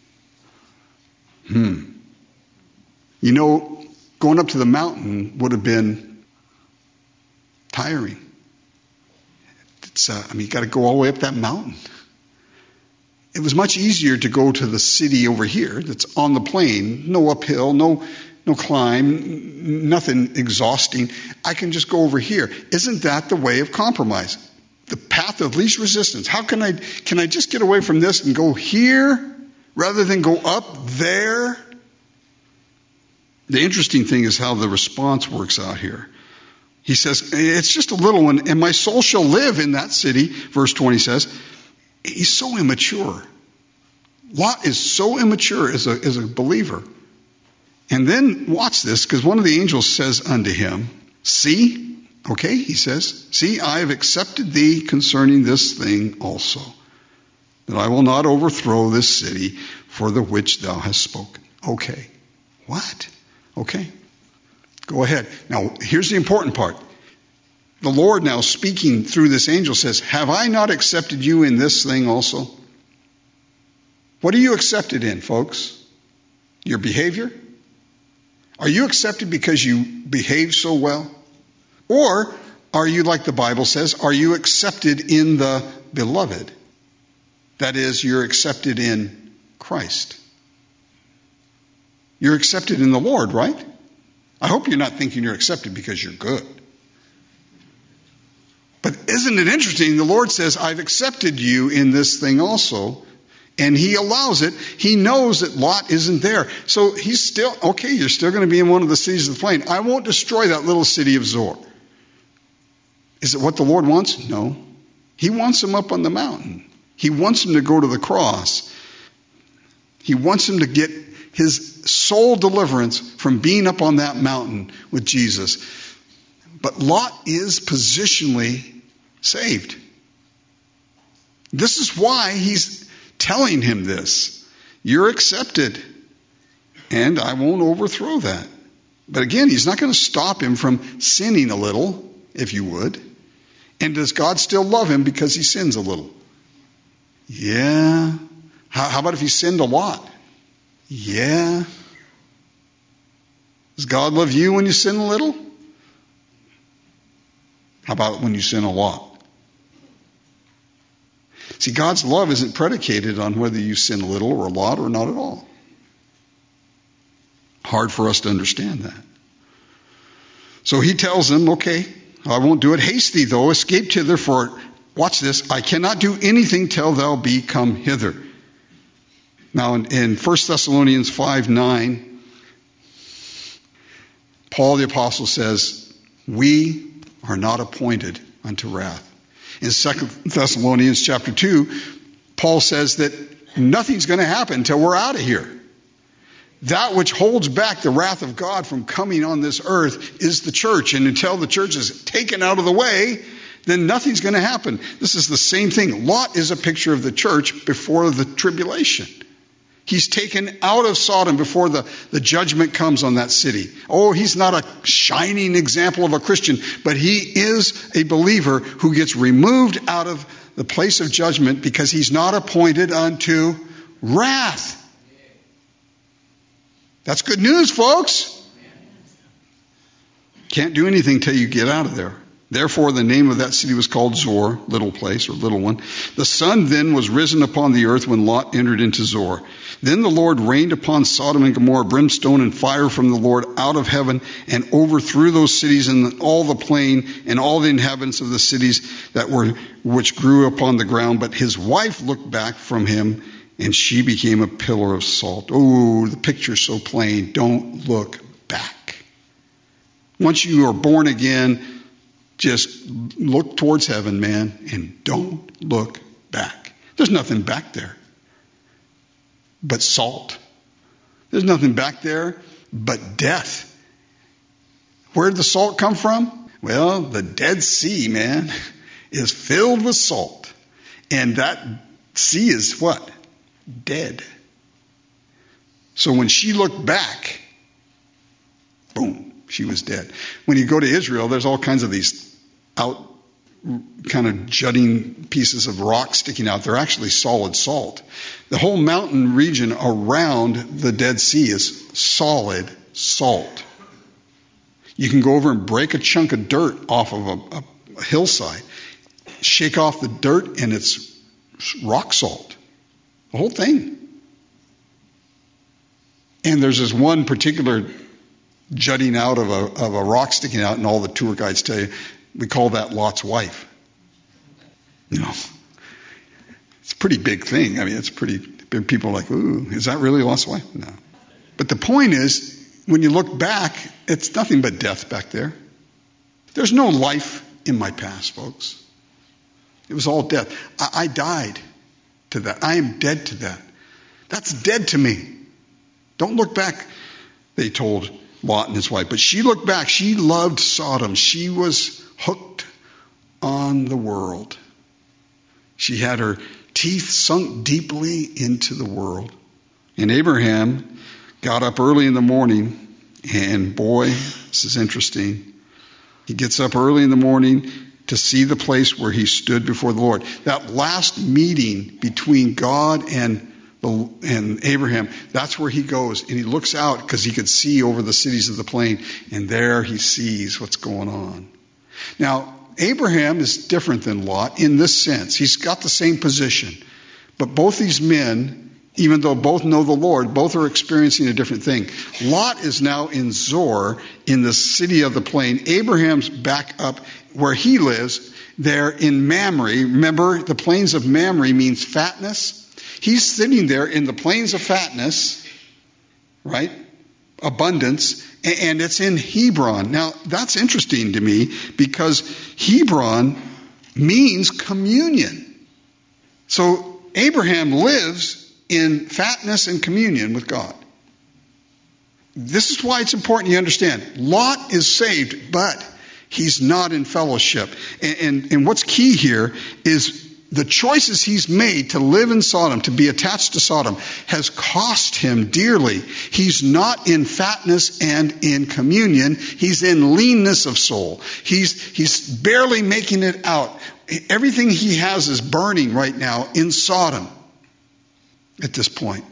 Going up to the mountain would have been tiring. You got to go all the way up that mountain. It was much easier to go to the city over here that's on the plain, no uphill, no climb, nothing exhausting. I can just go over here. Isn't that the way of compromise? The path of least resistance. How can I just get away from this and go here rather than go up there? The interesting thing is how the response works out here. He says, it's just a little one, and my soul shall live in that city. Verse 20 says, he's so immature. Lot is so immature as a believer. And then watch this, because one of the angels says unto him, see, okay, he says, see, I have accepted thee concerning this thing also, that I will not overthrow this city for the which thou hast spoken. Okay. What? Okay. Go ahead. Now, here's the important part. The Lord now speaking through this angel says, have I not accepted you in this thing also? What are you accepted in, folks? Your behavior? Are you accepted because you behave so well? Or are you, like the Bible says, are you accepted in the beloved? That is, you're accepted in Christ. You're accepted in the Lord, right? I hope you're not thinking you're accepted because you're good. But isn't it interesting? The Lord says, I've accepted you in this thing also. And he allows it. He knows that Lot isn't there. So he's still, okay, you're still going to be in one of the cities of the plain. I won't destroy that little city of Zoar. Is it what the Lord wants? No. He wants him up on the mountain. He wants him to go to the cross. He wants him to get his soul deliverance from being up on that mountain with Jesus. But Lot is positionally saved. This is why he's telling him this. You're accepted, and I won't overthrow that. But again, he's not going to stop him from sinning a little, if you would. And does God still love him because he sins a little? Yeah. How about if he sinned a lot? Yeah. Does God love you when you sin a little? How about when you sin a lot? See, God's love isn't predicated on whether you sin a little or a lot or not at all. Hard for us to understand that. So he tells them, okay, I won't do it. Haste thee, though, escape hither, for, watch this, I cannot do anything till thou be come hither. Now, in 1 Thessalonians 5:9, Paul the Apostle says, we are not appointed unto wrath. In 2 Thessalonians chapter 2, Paul says that nothing's going to happen until we're out of here. That which holds back the wrath of God from coming on this earth is the church. And until the church is taken out of the way, then nothing's going to happen. This is the same thing. Lot is a picture of the church before the tribulation. He's taken out of Sodom before the judgment comes on that city. Oh, he's not a shining example of a Christian, but he is a believer who gets removed out of the place of judgment because he's not appointed unto wrath. That's good news, folks. Can't do anything till you get out of there. Therefore, the name of that city was called Zoar, little place or little one. The sun then was risen upon the earth when Lot entered into Zoar. Then the Lord rained upon Sodom and Gomorrah brimstone and fire from the Lord out of heaven and overthrew those cities and all the plain and all the inhabitants of the cities which grew upon the ground. But his wife looked back from him, and she became a pillar of salt. Oh, the picture's so plain. Don't look back. Once you are born again, just look towards heaven, man, and don't look back. There's nothing back there but salt. There's nothing back there but death. Where did the salt come from? Well, the Dead Sea, man, is filled with salt. And that sea is what? Dead. So when she looked back, boom, she was dead. When you go to Israel, there's all kinds of these out kind of jutting pieces of rock sticking out. They're actually solid salt. The whole mountain region around the Dead Sea is solid salt. You can go over and break a chunk of dirt off of a hillside, shake off the dirt, and it's rock salt. The whole thing. And there's this one particular jutting out of a rock sticking out, and all the tour guides tell you, we call that Lot's wife. You know, it's a pretty big thing. I mean, it's pretty big. People are like, ooh, is that really Lot's wife? No. But the point is, when you look back, it's nothing but death back there. There's no life in my past, folks. It was all death. I died to that. I am dead to that. That's dead to me. Don't look back, they told Lot and his wife. But she looked back. She loved Sodom. She was hooked on the world. She had her teeth sunk deeply into the world. And Abraham got up early in the morning, and boy, this is interesting. He gets up early in the morning to see the place where he stood before the Lord. That last meeting between God and Abraham, that's where he goes, and he looks out because he could see over the cities of the plain, and there he sees what's going on. Now, Abraham is different than Lot in this sense. He's got the same position, but both these men, even though both know the Lord, both are experiencing a different thing. Lot is now in Zoar, in the city of the plain. Abraham's back up where he lives, there in Mamre. Remember, the plains of Mamre means fatness. He's sitting there in the plains of fatness, right? Abundance, and it's in Hebron. Now, that's interesting to me because Hebron means communion. So Abraham lives in fatness and communion with God. This is why it's important you understand. Lot is saved, but he's not in fellowship. And what's key here is the choices he's made to live in Sodom, to be attached to Sodom, has cost him dearly. He's not in fatness and in communion. He's in leanness of soul. He's barely making it out. Everything he has is burning right now in Sodom at this point.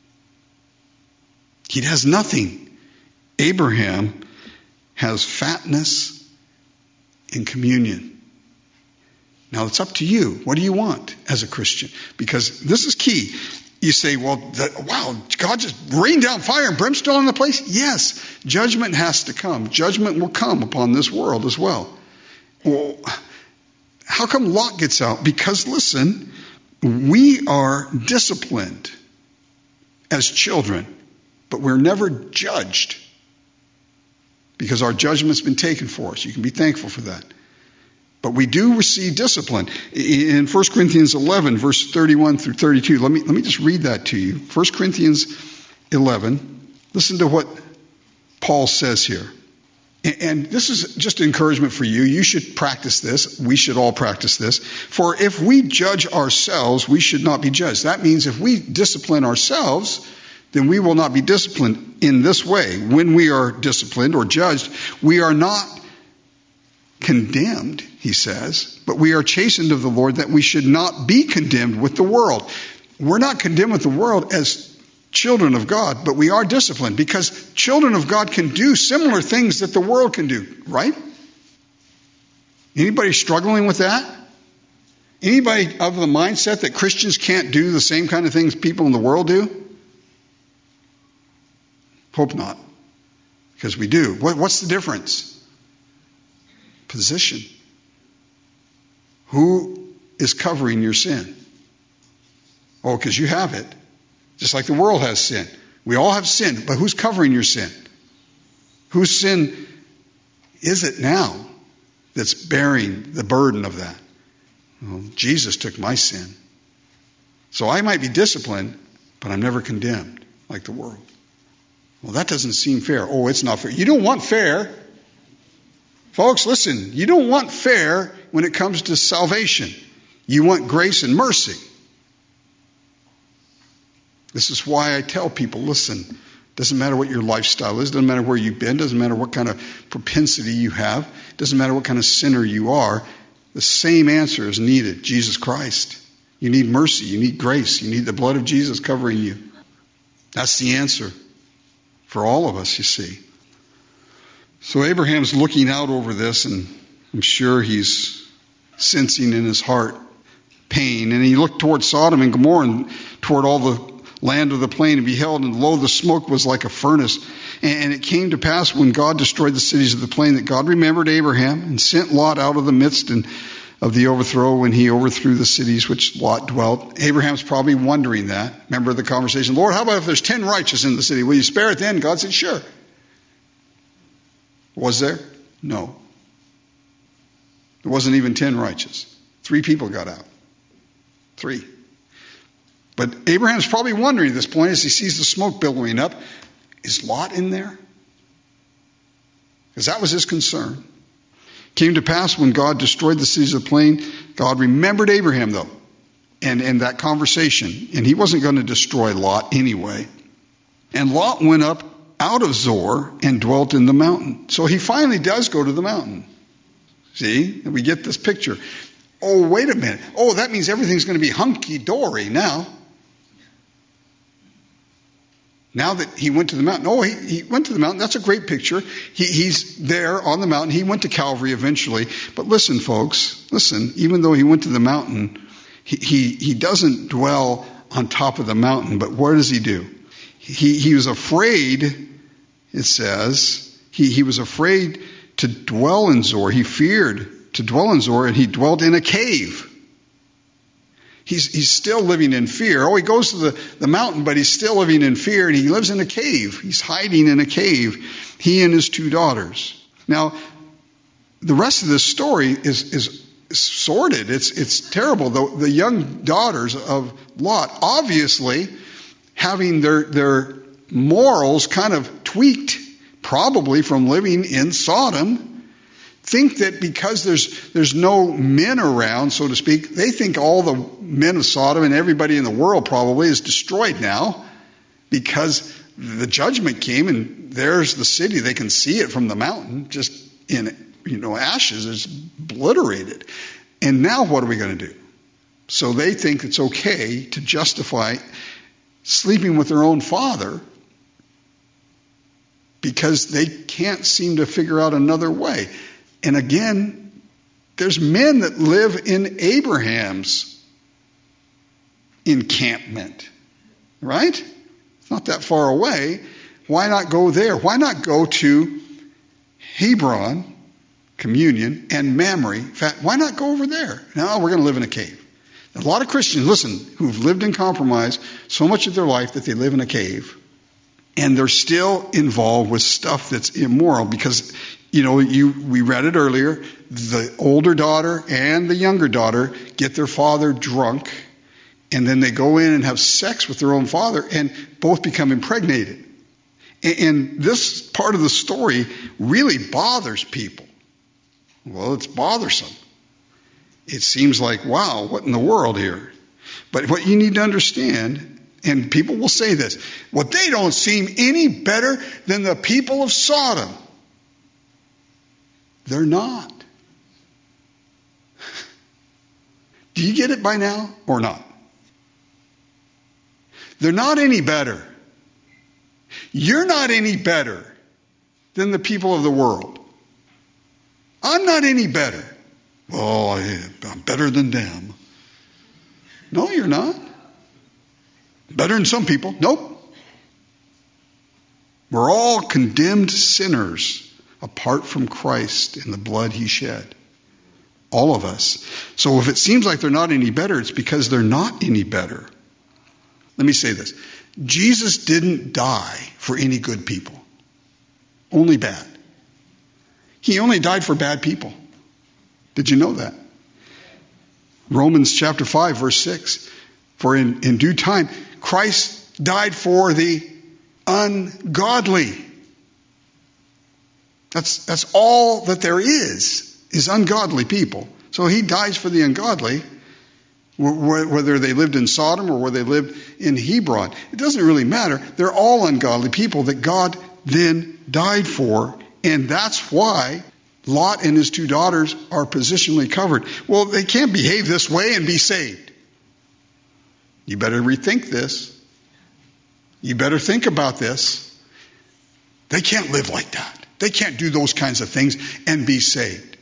He has nothing. Abraham has fatness and communion. Now, it's up to you. What do you want as a Christian? Because this is key. You say, well, wow, God just rained down fire and brimstone on the place? Yes, judgment has to come. Judgment will come upon this world as well. Well, how come Lot gets out? Because, listen, we are disciplined as children, but we're never judged because our judgment's been taken for us. You can be thankful for that. But we do receive discipline. In 1 Corinthians 11, verse 31 through 32, let me just read that to you. 1 Corinthians 11, listen to what Paul says here. And this is just encouragement for you. You should practice this. We should all practice this. For if we judge ourselves, we should not be judged. That means if we discipline ourselves, then we will not be disciplined in this way. When we are disciplined or judged, we are not condemned, he says, but we are chastened of the Lord, that we should not be condemned with the world. We're not condemned with the world as children of God, but we are disciplined because children of God can do similar things that the world can do, right? Anybody struggling with that? Anybody of the mindset that Christians can't do the same kind of things people in the world do? Hope not, because we do. What's the difference? Position. Who is covering your sin? Oh, because you have it. Just like the world has sin. We all have sin, but who's covering your sin? Whose sin is it now that's bearing the burden of that? Well, Jesus took my sin. So I might be disciplined, but I'm never condemned like the world. Well, that doesn't seem fair. Oh, it's not fair. You don't want fair. Folks, listen, you don't want fair when it comes to salvation. You want grace and mercy. This is why I tell people, listen, doesn't matter what your lifestyle is, doesn't matter where you've been, doesn't matter what kind of propensity you have, doesn't matter what kind of sinner you are, the same answer is needed, Jesus Christ. You need mercy, you need grace, you need the blood of Jesus covering you. That's the answer for all of us, you see. So Abraham's looking out over this, and I'm sure he's sensing in his heart pain. And he looked toward Sodom and Gomorrah and toward all the land of the plain, and beheld, and lo, the smoke was like a furnace. And it came to pass when God destroyed the cities of the plain that God remembered Abraham and sent Lot out of the midst of the overthrow when he overthrew the cities which Lot dwelt. Abraham's probably wondering that. Remember the conversation, Lord, how about if there's 10 righteous in the city? Will you spare it then? God said, sure. Was there? No. There wasn't even 10 righteous. 3 people got out. 3. But Abraham's probably wondering at this point as he sees the smoke billowing up, is Lot in there? Because that was his concern. Came to pass when God destroyed the cities of the plain, God remembered Abraham though, and that conversation. And he wasn't going to destroy Lot anyway. And Lot went up out of Zoar and dwelt in the mountain. So he finally does go to the mountain. See? And we get this picture. Oh, wait a minute. Oh, that means everything's going to be hunky-dory now. Now that he went to the mountain. Oh, he went to the mountain. That's a great picture. He's there on the mountain. He went to Calvary eventually. But listen, folks. Listen, even though he went to the mountain, he doesn't dwell on top of the mountain. But what does he do? He was afraid, it says. He was afraid to dwell in Zoar. He feared to dwell in Zoar, and he dwelt in a cave. He's still living in fear. Oh, he goes to the mountain, but he's still living in fear, and he lives in a cave. He's hiding in a cave, he and his 2 daughters. Now, the rest of this story is sordid. It's terrible. The young daughters of Lot, obviously, having their morals kind of tweaked, probably from living in Sodom, think that because there's no men around, so to speak, they think all the men of Sodom and everybody in the world probably is destroyed now because the judgment came and there's the city. They can see it from the mountain, just in ashes. It's obliterated. And now what are we going to do? So they think it's okay to justify sleeping with their own father because they can't seem to figure out another way. And again, there's men that live in Abraham's encampment, right? It's not that far away. Why not go there? Why not go to Hebron, communion, and Mamre? In fact, why not go over there? No, we're going to live in a cave. A lot of Christians, listen, who've lived in compromise so much of their life that they live in a cave, and they're still involved with stuff that's immoral because we read it earlier, the older daughter and the younger daughter get their father drunk, and then they go in and have sex with their own father, and both become impregnated. And this part of the story really bothers people. Well, it's bothersome. It seems like, wow, what in the world here? But what you need to understand, and people will say this, well, they don't seem any better than the people of Sodom. They're not. Do you get it by now or not? They're not any better. You're not any better than the people of the world. I'm not any better. Oh, I'm better than them. No, you're not. Better than some people. Nope. We're all condemned sinners apart from Christ and the blood he shed. All of us. So if it seems like they're not any better, it's because they're not any better. Let me say this. Jesus didn't die for any good people. Only bad. He only died for bad people. Did you know that? Romans chapter 5, verse 6. For in due time, Christ died for the ungodly. That's all that there is ungodly people. So he dies for the ungodly, whether they lived in Sodom or whether they lived in Hebron. It doesn't really matter. They're all ungodly people that God then died for. And that's why Lot and his two daughters are positionally covered. Well, they can't behave this way and be saved. You better rethink this. You better think about this. They can't live like that. They can't do those kinds of things and be saved.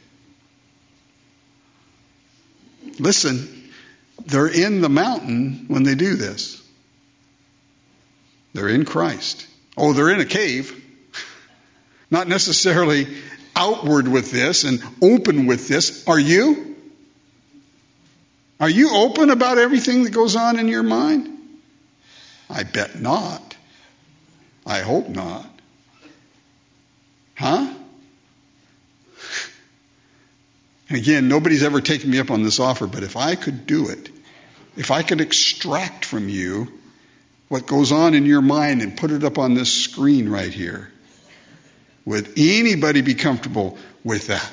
Listen, they're in the mountain when they do this. They're in Christ. Oh, they're in a cave. Not necessarily outward with this and open with this. Are you? Are you open about everything that goes on in your mind? I bet not. I hope not. Huh? And again, nobody's ever taken me up on this offer, but if I could do it, if I could extract from you what goes on in your mind and put it up on this screen right here, would anybody be comfortable with that?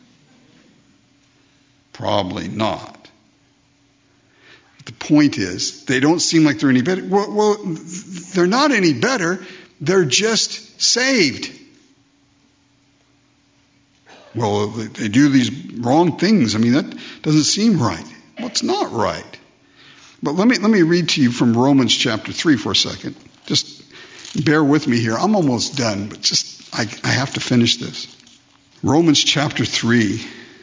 Probably not. But the point is, they don't seem like they're any better. Well, they're not any better. They're just saved. Well, they do these wrong things. I mean, that doesn't seem right. Well, it's not right. But let me read to you from Romans chapter 3 for a second. Just bear with me here. I'm almost done, but I have to finish this. Romans chapter 3.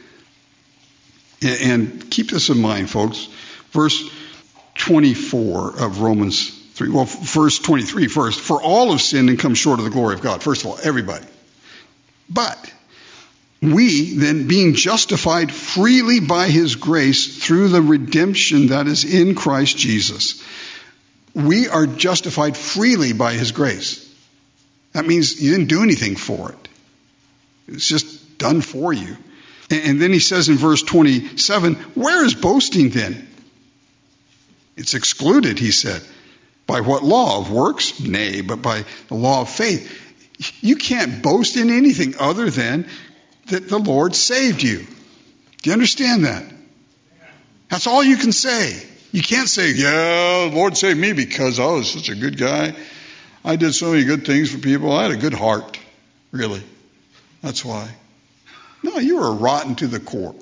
And keep this in mind, folks. Verse 24 of Romans 3. Well, verse 23 first. For all have sinned and come short of the glory of God. First of all, everybody. But we, then, being justified freely by his grace through the redemption that is in Christ Jesus. We are justified freely by his grace. That means you didn't do anything for it. It's just done for you. And then he says in verse 27, where is boasting then? It's excluded, he said. By what law? Of works? Nay, but by the law of faith. You can't boast in anything other than that the Lord saved you. Do you understand that? That's all you can say. You can't say, yeah, the Lord saved me because I was such a good guy. I did so many good things for people. I had a good heart. Really. That's why. No, you were rotten to the core.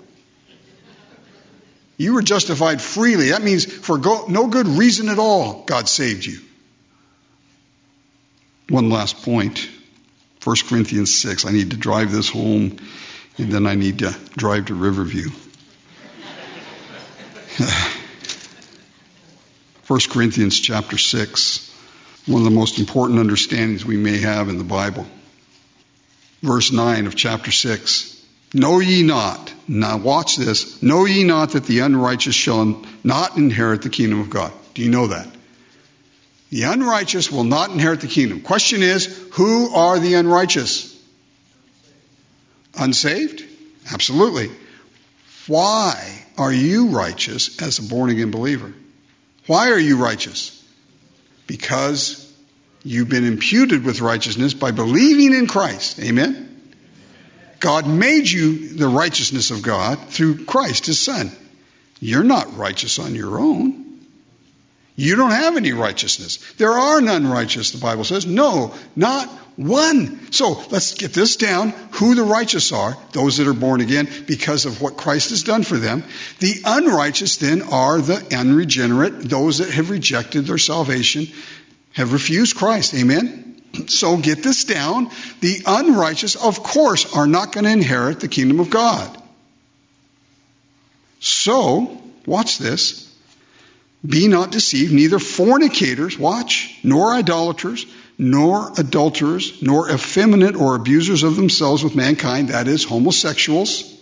You were justified freely. That means for no good reason at all, God saved you. One last point. 1 Corinthians 6. I need to drive this home, and then I need to drive to Riverview. 1 Corinthians chapter 6. One of the most important understandings we may have in the Bible. Verse 9 of chapter 6. Know ye not, now watch this, know ye not that the unrighteous shall not inherit the kingdom of God? Do you know that? The unrighteous will not inherit the kingdom. Question is, who are the unrighteous? Unsaved? Absolutely. Why are you righteous as a born-again believer? Why are you righteous? Because you've been imputed with righteousness by believing in Christ. Amen? God made you the righteousness of God through Christ, his Son. You're not righteous on your own. You don't have any righteousness. There are none righteous, the Bible says. No, not one. So let's get this down. Who the righteous are, those that are born again because of what Christ has done for them. The unrighteous then are the unregenerate, those that have rejected their salvation, have refused Christ. Amen? So get this down. The unrighteous, of course, are not going to inherit the kingdom of God. So, watch this. Be not deceived, neither fornicators, watch, nor idolaters, nor adulterers, nor effeminate or abusers of themselves with mankind, that is, homosexuals.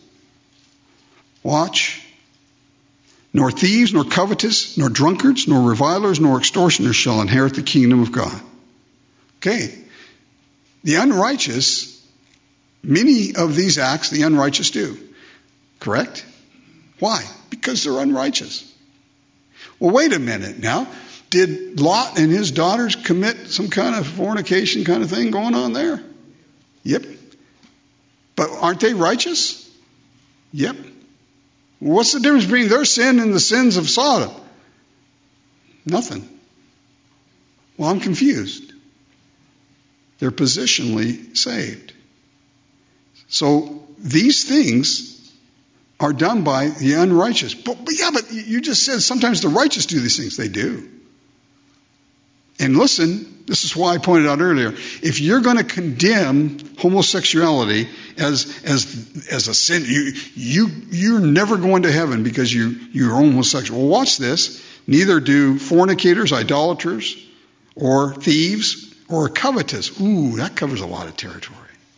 Watch. Nor thieves, nor covetous, nor drunkards, nor revilers, nor extortioners shall inherit the kingdom of God. Okay. The unrighteous, many of these acts the unrighteous do. Correct? Why? Because they're unrighteous. Well, wait a minute now. Did Lot and his daughters commit some kind of fornication kind of thing going on there? Yep. But aren't they righteous? Yep. What's the difference between their sin and the sins of Sodom? Nothing. Well, I'm confused. They're positionally saved. So these things are done by the unrighteous. But you just said sometimes the righteous do these things. They do. And listen, this is why I pointed out earlier, if you're going to condemn homosexuality as a sin, you're never going to heaven because you're homosexual. Well, watch this. Neither do fornicators, idolaters, or thieves, or covetous. Ooh, that covers a lot of territory.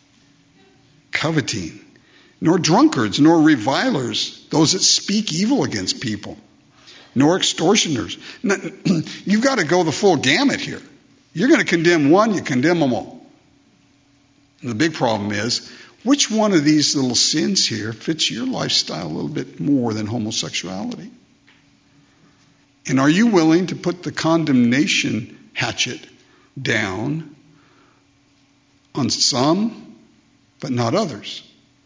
Coveting. Nor drunkards, nor revilers, those that speak evil against people, nor extortioners. You've got to go the full gamut here. You're going to condemn one, you condemn them all. And the big problem is, which one of these little sins here fits your lifestyle a little bit more than homosexuality? And are you willing to put the condemnation hatchet down on some, but not others?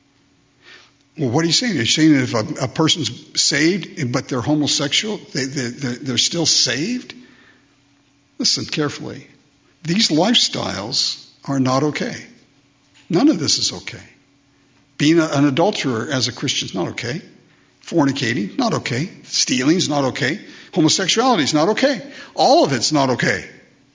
Well, what are you saying? Are you saying that if a person's saved, but they're homosexual, they're still saved? Listen carefully. These lifestyles are not okay. None of this is okay. Being an adulterer as a Christian is not okay. Fornicating, not okay. Stealing is not okay. Homosexuality is not okay. All of it's not okay.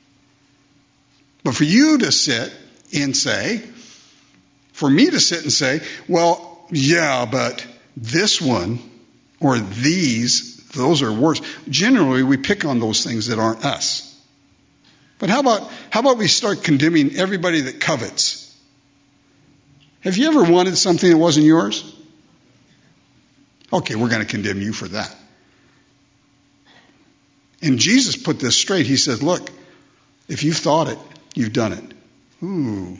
But for you to sit and say, for me to sit and say, well, yeah, but this one or these, those are worse. Generally, we pick on those things that aren't us. But how about we start condemning everybody that covets? Have you ever wanted something that wasn't yours? Okay, we're going to condemn you for that. And Jesus put this straight. He said, look, if you've thought it, you've done it. Ooh,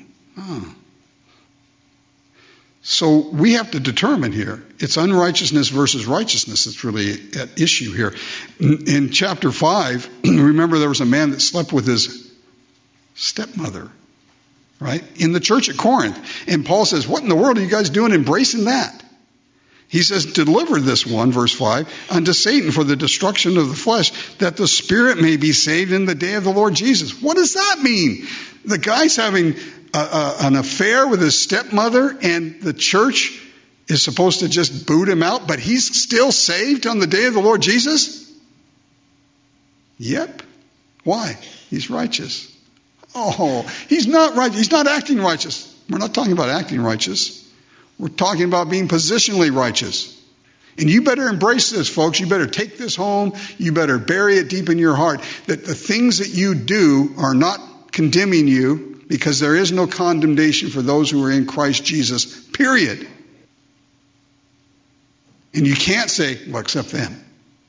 So we have to determine here. It's unrighteousness versus righteousness that's really at issue here. In chapter 5, remember there was a man that slept with his stepmother, right? In the church at Corinth. And Paul says, what in the world are you guys doing embracing that? He says, deliver this one, verse 5, unto Satan for the destruction of the flesh, that the spirit may be saved in the day of the Lord Jesus. What does that mean? The guy's having an affair with his stepmother, and the church is supposed to just boot him out, but he's still saved on the day of the Lord Jesus? Yep. Why? He's righteous. Oh, he's not righteous. He's not acting righteous. We're not talking about acting righteous. We're talking about being positionally righteous. And you better embrace this, folks. You better take this home. You better bury it deep in your heart that the things that you do are not condemning you, because there is no condemnation for those who are in Christ Jesus, period. And you can't say, well, except them.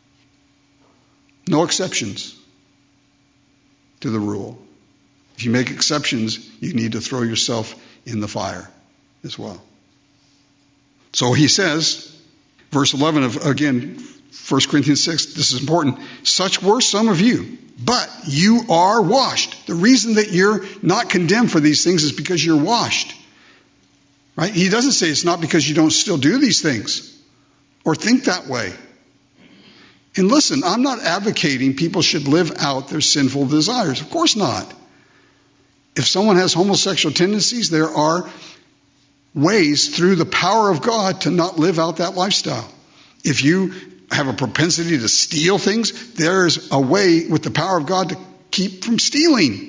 No exceptions to the rule. If you make exceptions, you need to throw yourself in the fire as well. So he says, verse 11 of, again, 1 Corinthians 6, this is important. Such were some of you, but you are washed. The reason that you're not condemned for these things is because you're washed. Right? He doesn't say it's not because you don't still do these things or think that way. And listen, I'm not advocating people should live out their sinful desires. Of course not. If someone has homosexual tendencies, there are ways through the power of God to not live out that lifestyle. If you have a propensity to steal things, there's a way with the power of God to keep from stealing.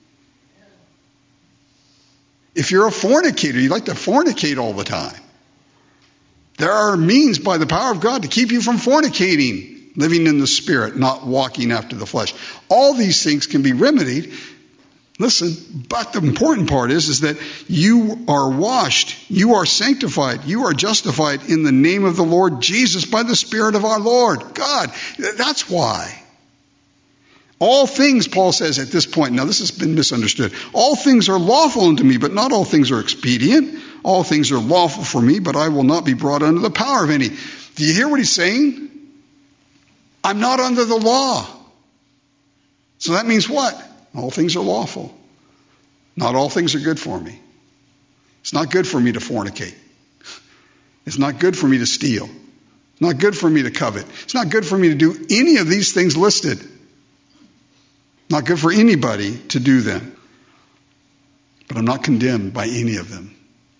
If you're a fornicator, you like to fornicate all the time, there are means by the power of God to keep you from fornicating, living in the Spirit, not walking after the flesh. All these things can be remedied. Listen, but the important part is that you are washed, you are sanctified, you are justified in the name of the Lord Jesus by the Spirit of our Lord God. That's why. All things, Paul says at this point, now this has been misunderstood. All things are lawful unto me, but not all things are expedient. All things are lawful for me, but I will not be brought under the power of any. Do you hear what he's saying? I'm not under the law. So that means what? All things are lawful. Not all things are good for me. It's not good for me to fornicate. It's not good for me to steal. It's not good for me to covet. It's not good for me to do any of these things listed. Not good for anybody to do them. But I'm not condemned by any of them.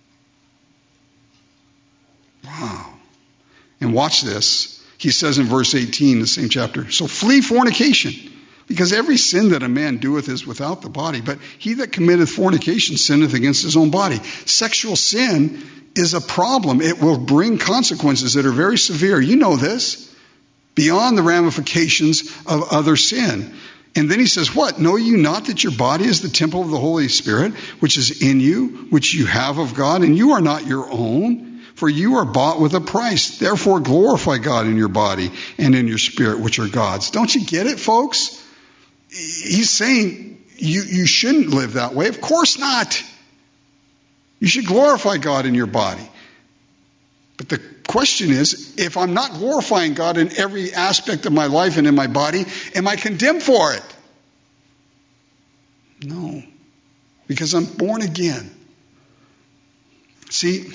Wow. And watch this. He says in verse 18, the same chapter, so flee fornication, because every sin that a man doeth is without the body, but he that committeth fornication sinneth against his own body. Sexual sin is a problem. It will bring consequences that are very severe. You know this. Beyond the ramifications of other sin. And then he says, what? Know you not that your body is the temple of the Holy Spirit, which is in you, which you have of God, and you are not your own, for you are bought with a price. Therefore glorify God in your body and in your spirit, which are God's. Don't you get it, folks? He's saying you shouldn't live that way. Of course not. You should glorify God in your body. But the question is, if I'm not glorifying God in every aspect of my life and in my body, am I condemned for it? No, because I'm born again. See,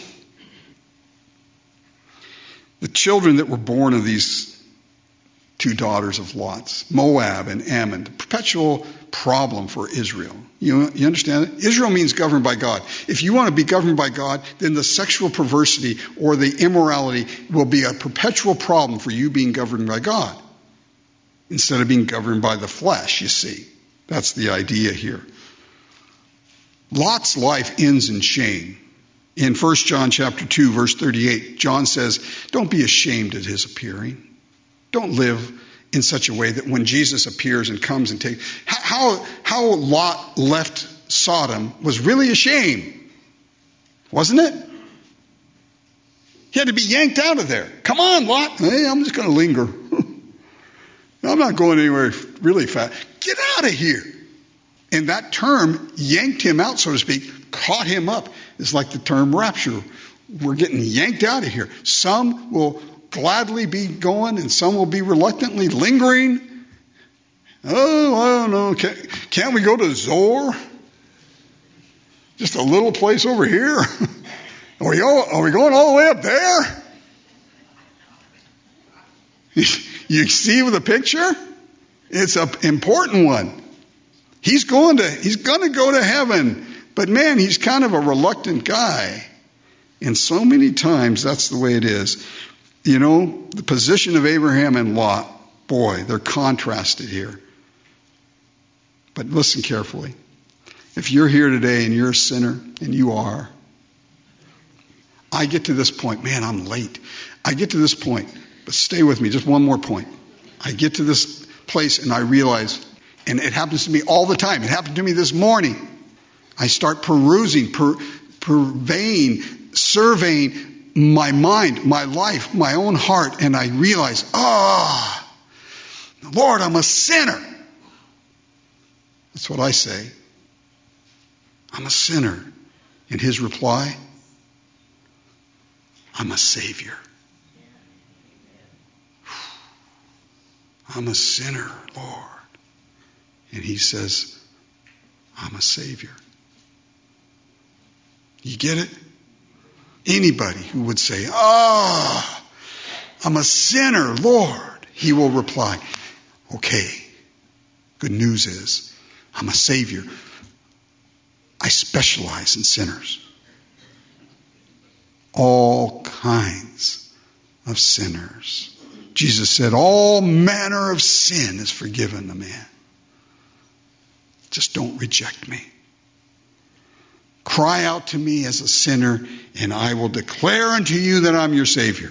the children that were born of these two daughters of Lot's, Moab and Ammon, the perpetual problem for Israel. You understand it? Israel means governed by God. If you want to be governed by God, then the sexual perversity or the immorality will be a perpetual problem for you being governed by God instead of being governed by the flesh, you see. That's the idea here. Lot's life ends in shame. In 1 John chapter 2, verse 38, John says, don't be ashamed at his appearing. Don't live in such a way that when Jesus appears and comes and takes... How Lot left Sodom was really a shame, wasn't it? He had to be yanked out of there. Come on, Lot. Hey, I'm just going to linger. I'm not going anywhere really fast. Get out of here. And that term yanked him out, so to speak, caught him up. It's like the term rapture. We're getting yanked out of here. Some will gladly be going and some will be reluctantly lingering. Oh, I don't know. Can't we go to Zoar? Just a little place over here? Are we going all the way up there? You see the picture? It's an important one. He's going to go to heaven. But man, he's kind of a reluctant guy. And so many times that's the way it is. You know, the position of Abraham and Lot, boy, they're contrasted here. But listen carefully. If you're here today and you're a sinner, and you are, I get to this point, man, I'm late. I get to this point, but stay with me, just one more point. I get to this place and I realize, and it happens to me all the time. It happened to me this morning. I start perusing, purveying, surveying my mind, my life, my own heart, and I realize, Lord, I'm a sinner. That's what I say. I'm a sinner. And his reply, I'm a Savior. I'm a sinner, Lord. And he says, I'm a Savior. You get it? Anybody who would say, I'm a sinner, Lord, he will reply, okay, good news is I'm a Savior. I specialize in sinners. All kinds of sinners. Jesus said, all manner of sin is forgiven a man. Just don't reject me. Cry out to me as a sinner, and I will declare unto you that I'm your Savior.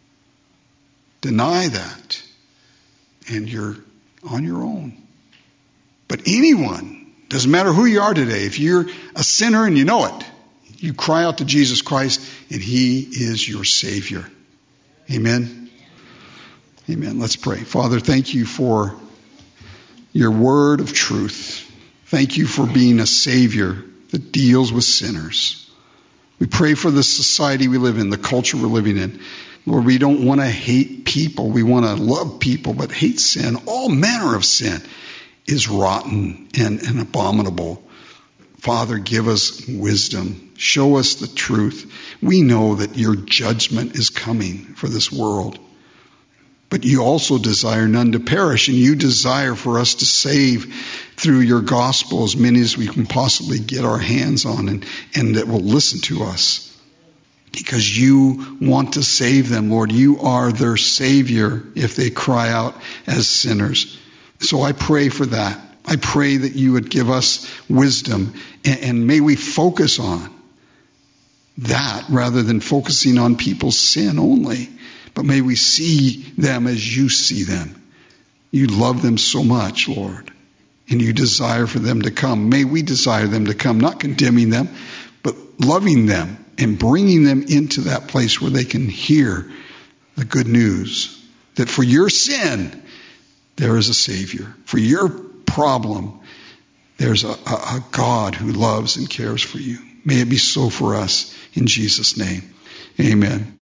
Deny that, and you're on your own. But anyone, doesn't matter who you are today, if you're a sinner and you know it, you cry out to Jesus Christ, and he is your Savior. Amen? Amen. Let's pray. Father, thank you for your word of truth. Thank you for being a Savior that deals with sinners. We pray for the society we live in, the culture we're living in. Lord, we don't want to hate people. We want to love people, but hate sin. All manner of sin is rotten and abominable. Father, give us wisdom. Show us the truth. We know that your judgment is coming for this world. But you also desire none to perish, and you desire for us to save through your gospel as many as we can possibly get our hands on and that will listen to us. Because you want to save them, Lord. You are their Savior if they cry out as sinners. So I pray for that. I pray that you would give us wisdom, and may we focus on that rather than focusing on people's sin only. But may we see them as you see them. You love them so much, Lord, and you desire for them to come. May we desire them to come, not condemning them, but loving them and bringing them into that place where they can hear the good news that for your sin, there is a Savior. For your problem, there's a God who loves and cares for you. May it be so for us in Jesus' name. Amen.